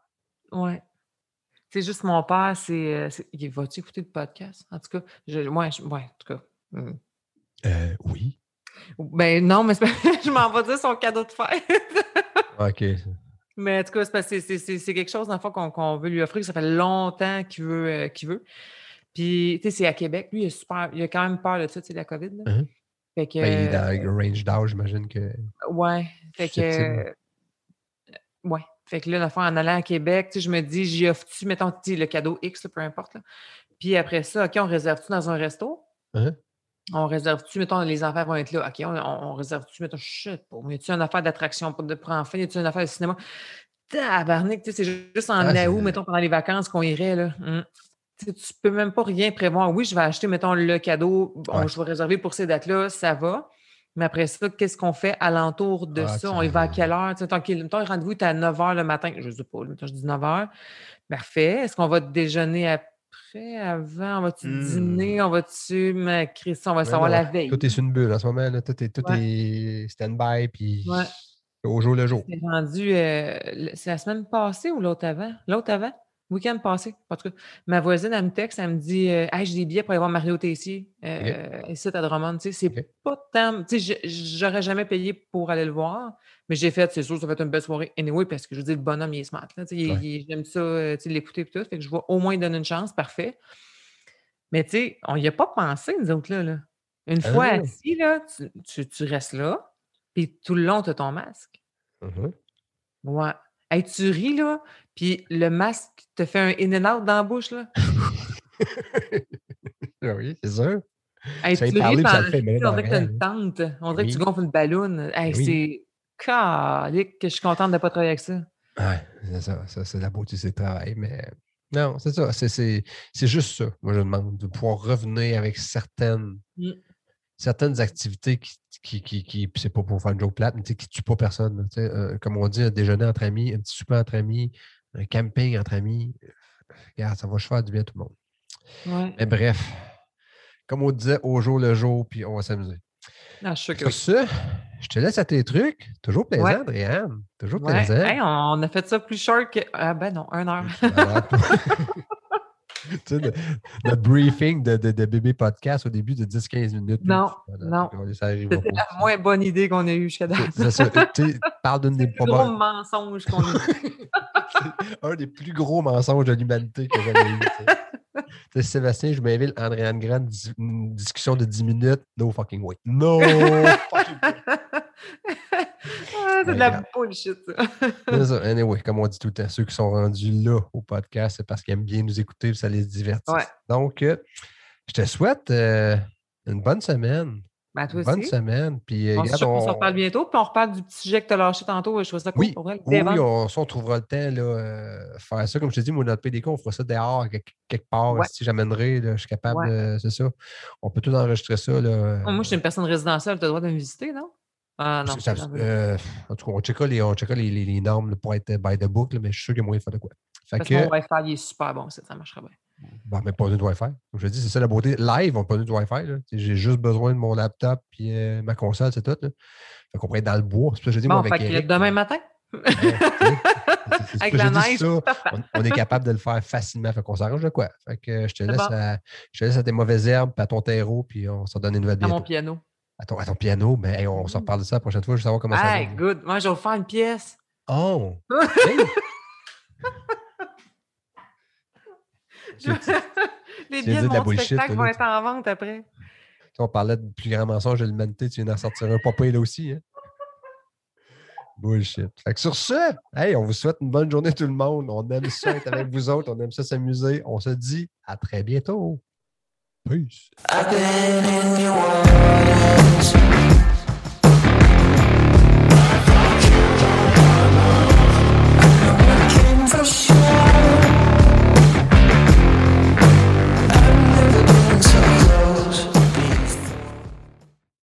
Ouais. C'est juste mon père, vas-tu écouter le podcast? En tout cas, en tout cas. Oui. Ben non, mais je m'en vais dire son cadeau de fête. OK. Mais en tout cas, c'est parce que c'est quelque chose, dans le fond, qu'on veut lui offrir. Ça fait longtemps qu'il veut. Puis, tu sais, c'est à Québec. Lui, il a quand même peur de ça, tu sais, de la COVID, là. Hein? Fait Ben, il est que, dans le range d'âge, j'imagine que ouais. Fait susceptible. que, ouais. Fait que là, dans le fond, en allant à Québec, tu sais, je me dis, j'y offre-tu, mettons, tu sais, le cadeau X, là, peu importe, là. Puis après ça, OK, on réserve-tu dans un resto? Hein? On réserve-tu, mettons, les enfants vont être là. OK, on réserve-tu, mettons, je sais pas. Y a-tu une affaire d'attraction pour enfants? Y a-tu une affaire de cinéma? Tabarnak, tu sais, c'est juste en Ah, août, mettons, pendant les vacances qu'on irait, là. Tu sais, tu peux même pas rien prévoir. Oui, je vais acheter, mettons, le cadeau. Bon, ouais. je vais réserver pour ces dates-là, ça va. Mais après ça, qu'est-ce qu'on fait alentour de Ah, ça? On y va à quelle heure? Tu sais, mettons, le rendez-vous est à 9 h le matin. Je sais pas, mettons, je dis 9 h. Parfait. Est-ce qu'on va déjeuner après, avant? On va-tu dîner? On va-tu créer ça? On va Ouais, savoir non, la veille. tout est sur une bulle en ce moment. Là. Tout Ouais, est stand-by, puis ouais. au jour le jour. C'est rendu, c'est la semaine passée ou l'autre avant? L'autre avant? Week-end passé. En tout cas, ma voisine, elle me texte, elle me dit hey, j'ai des billets pour aller voir Mario Tessier OK. ici à Drummond. Tu sais, c'est OK. pas tant. Tu sais, j'aurais jamais payé pour aller le voir, mais j'ai fait, c'est sûr, ça va être une belle soirée anyway, parce que je veux dire, le bonhomme, il est smart. Là, tu sais, Ouais. j'aime ça, tu sais, l'écouter et tout. Fait que je vais au moins lui donner une chance, parfait. Mais tu sais, on n'y a pas pensé, nous autres, là. Une Ah, non, fois non, non. assis, là, tu restes là, puis tout le long, tu as ton masque. Mhm. Ouais. Hey, tu ris, là, puis le masque te fait un in and out dans la bouche, là. Ah oui, c'est sûr. Hey, Tu viens de tu ris parler, puis ça pendant le fait, mais on dans dirait que tu as rien. une tente. On dirait que tu Oui. gonfles une balloune. Hey, Oui. c'est calique que je suis contente de ne pas travailler avec ça. Ouais, c'est ça. Ça, c'est la beauté, c'est le travail. Mais non, c'est ça. C'est juste ça. Moi, je demande de pouvoir revenir avec certaines activités puis c'est pas pour faire une joke plate, mais qui ne tuent pas personne. Là, comme on dit, un déjeuner entre amis, un petit souper entre amis, un camping entre amis. Regarde, ça va faire du bien à tout le monde. Ouais. Mais bref, comme on disait, au jour le jour, puis on va s'amuser. Ah, je suis sûre que Sur oui. ce, je te laisse à tes trucs. Toujours Ouais. plaisant, Adrienne. Toujours Ouais. plaisant. Hey, on a fait ça plus short que. Ah, ben non, 1 heure. Alors, tu sais, notre briefing de bébé podcast au début de 10-15 minutes. Non, non. Ça arrivera C'était pas la aussi. moins bonne idée qu'on ait eue jusqu'à date. C'est ça. Tu sais, parle d'une C'est des le plus gros mensonge qu'on a eu. C'est un des plus gros mensonges de l'humanité que j'ai jamais eu. Tu sais, Sébastien, je m'invite Andréane Grande, une discussion de 10 minutes. No fucking way. No fucking way. Ah, c'est de la bullshit, ça. C'est ça. Anyway, comme on dit tout le temps, ceux qui sont rendus là au podcast, c'est parce qu'ils aiment bien nous écouter et ça les divertit. Ouais. Donc, je te souhaite une bonne semaine. Ben, toi Une bonne aussi. semaine. Puis, On se reparle bientôt, puis on reparle du petit sujet que tu as lâché tantôt. Je trouve ça cool oui, pour vrai. oui, on trouvera le temps là, faire ça. Comme je te dis, moi, notre PDK, on fera ça dehors, quelque part. Ouais. Si j'amènerai, je suis capable Ouais. de. C'est ça. On peut tout enregistrer ça. Là, Moi, je suis une personne résidentielle, tu as le droit de me visiter, non? Ah non. En tout cas, on checkera les normes là, pour être by the book, là, mais je suis sûr qu'il y a moyen de faire de quoi. Fait Parce que, que mon Wi-Fi, il est super bon, ça marcherait bien. bon, mais pas besoin de Wi-Fi. Comme je te dis, c'est ça la beauté. Live, on n'a pas besoin de Wi-Fi. Là. J'ai juste besoin de mon laptop et ma console, c'est tout. Là. Fait qu'on pourrait être dans le bois. C'est ça que je dis, moi, Bon, avec fait que Eric. demain matin? C'est Avec que la je dis neige. ça, on est capable de le faire facilement. Fait qu'on s'arrange de quoi? Fait que je te laisse, Bon. je te laisse à tes mauvaises herbes, puis à ton terreau, puis on s'en donne une nouvelle À bientôt. mon piano. À ton piano, mais hey, on s'en reparle de ça la prochaine fois. Je veux savoir comment ça va. Hey, good. Moi, je vais vous faire une pièce. Oh! Hey! Les Tu viens billets de de dire de la mon bullshit, spectacle là, vont être en vente après. On parlait de plus grand mensonge de l'humanité, tu viens d'en sortir un popé là aussi. Hein? Bullshit. Fait que sur ce, hey, on vous souhaite une bonne journée tout le monde. On aime ça être avec vous autres, on aime ça s'amuser. On se dit à très bientôt. Peace.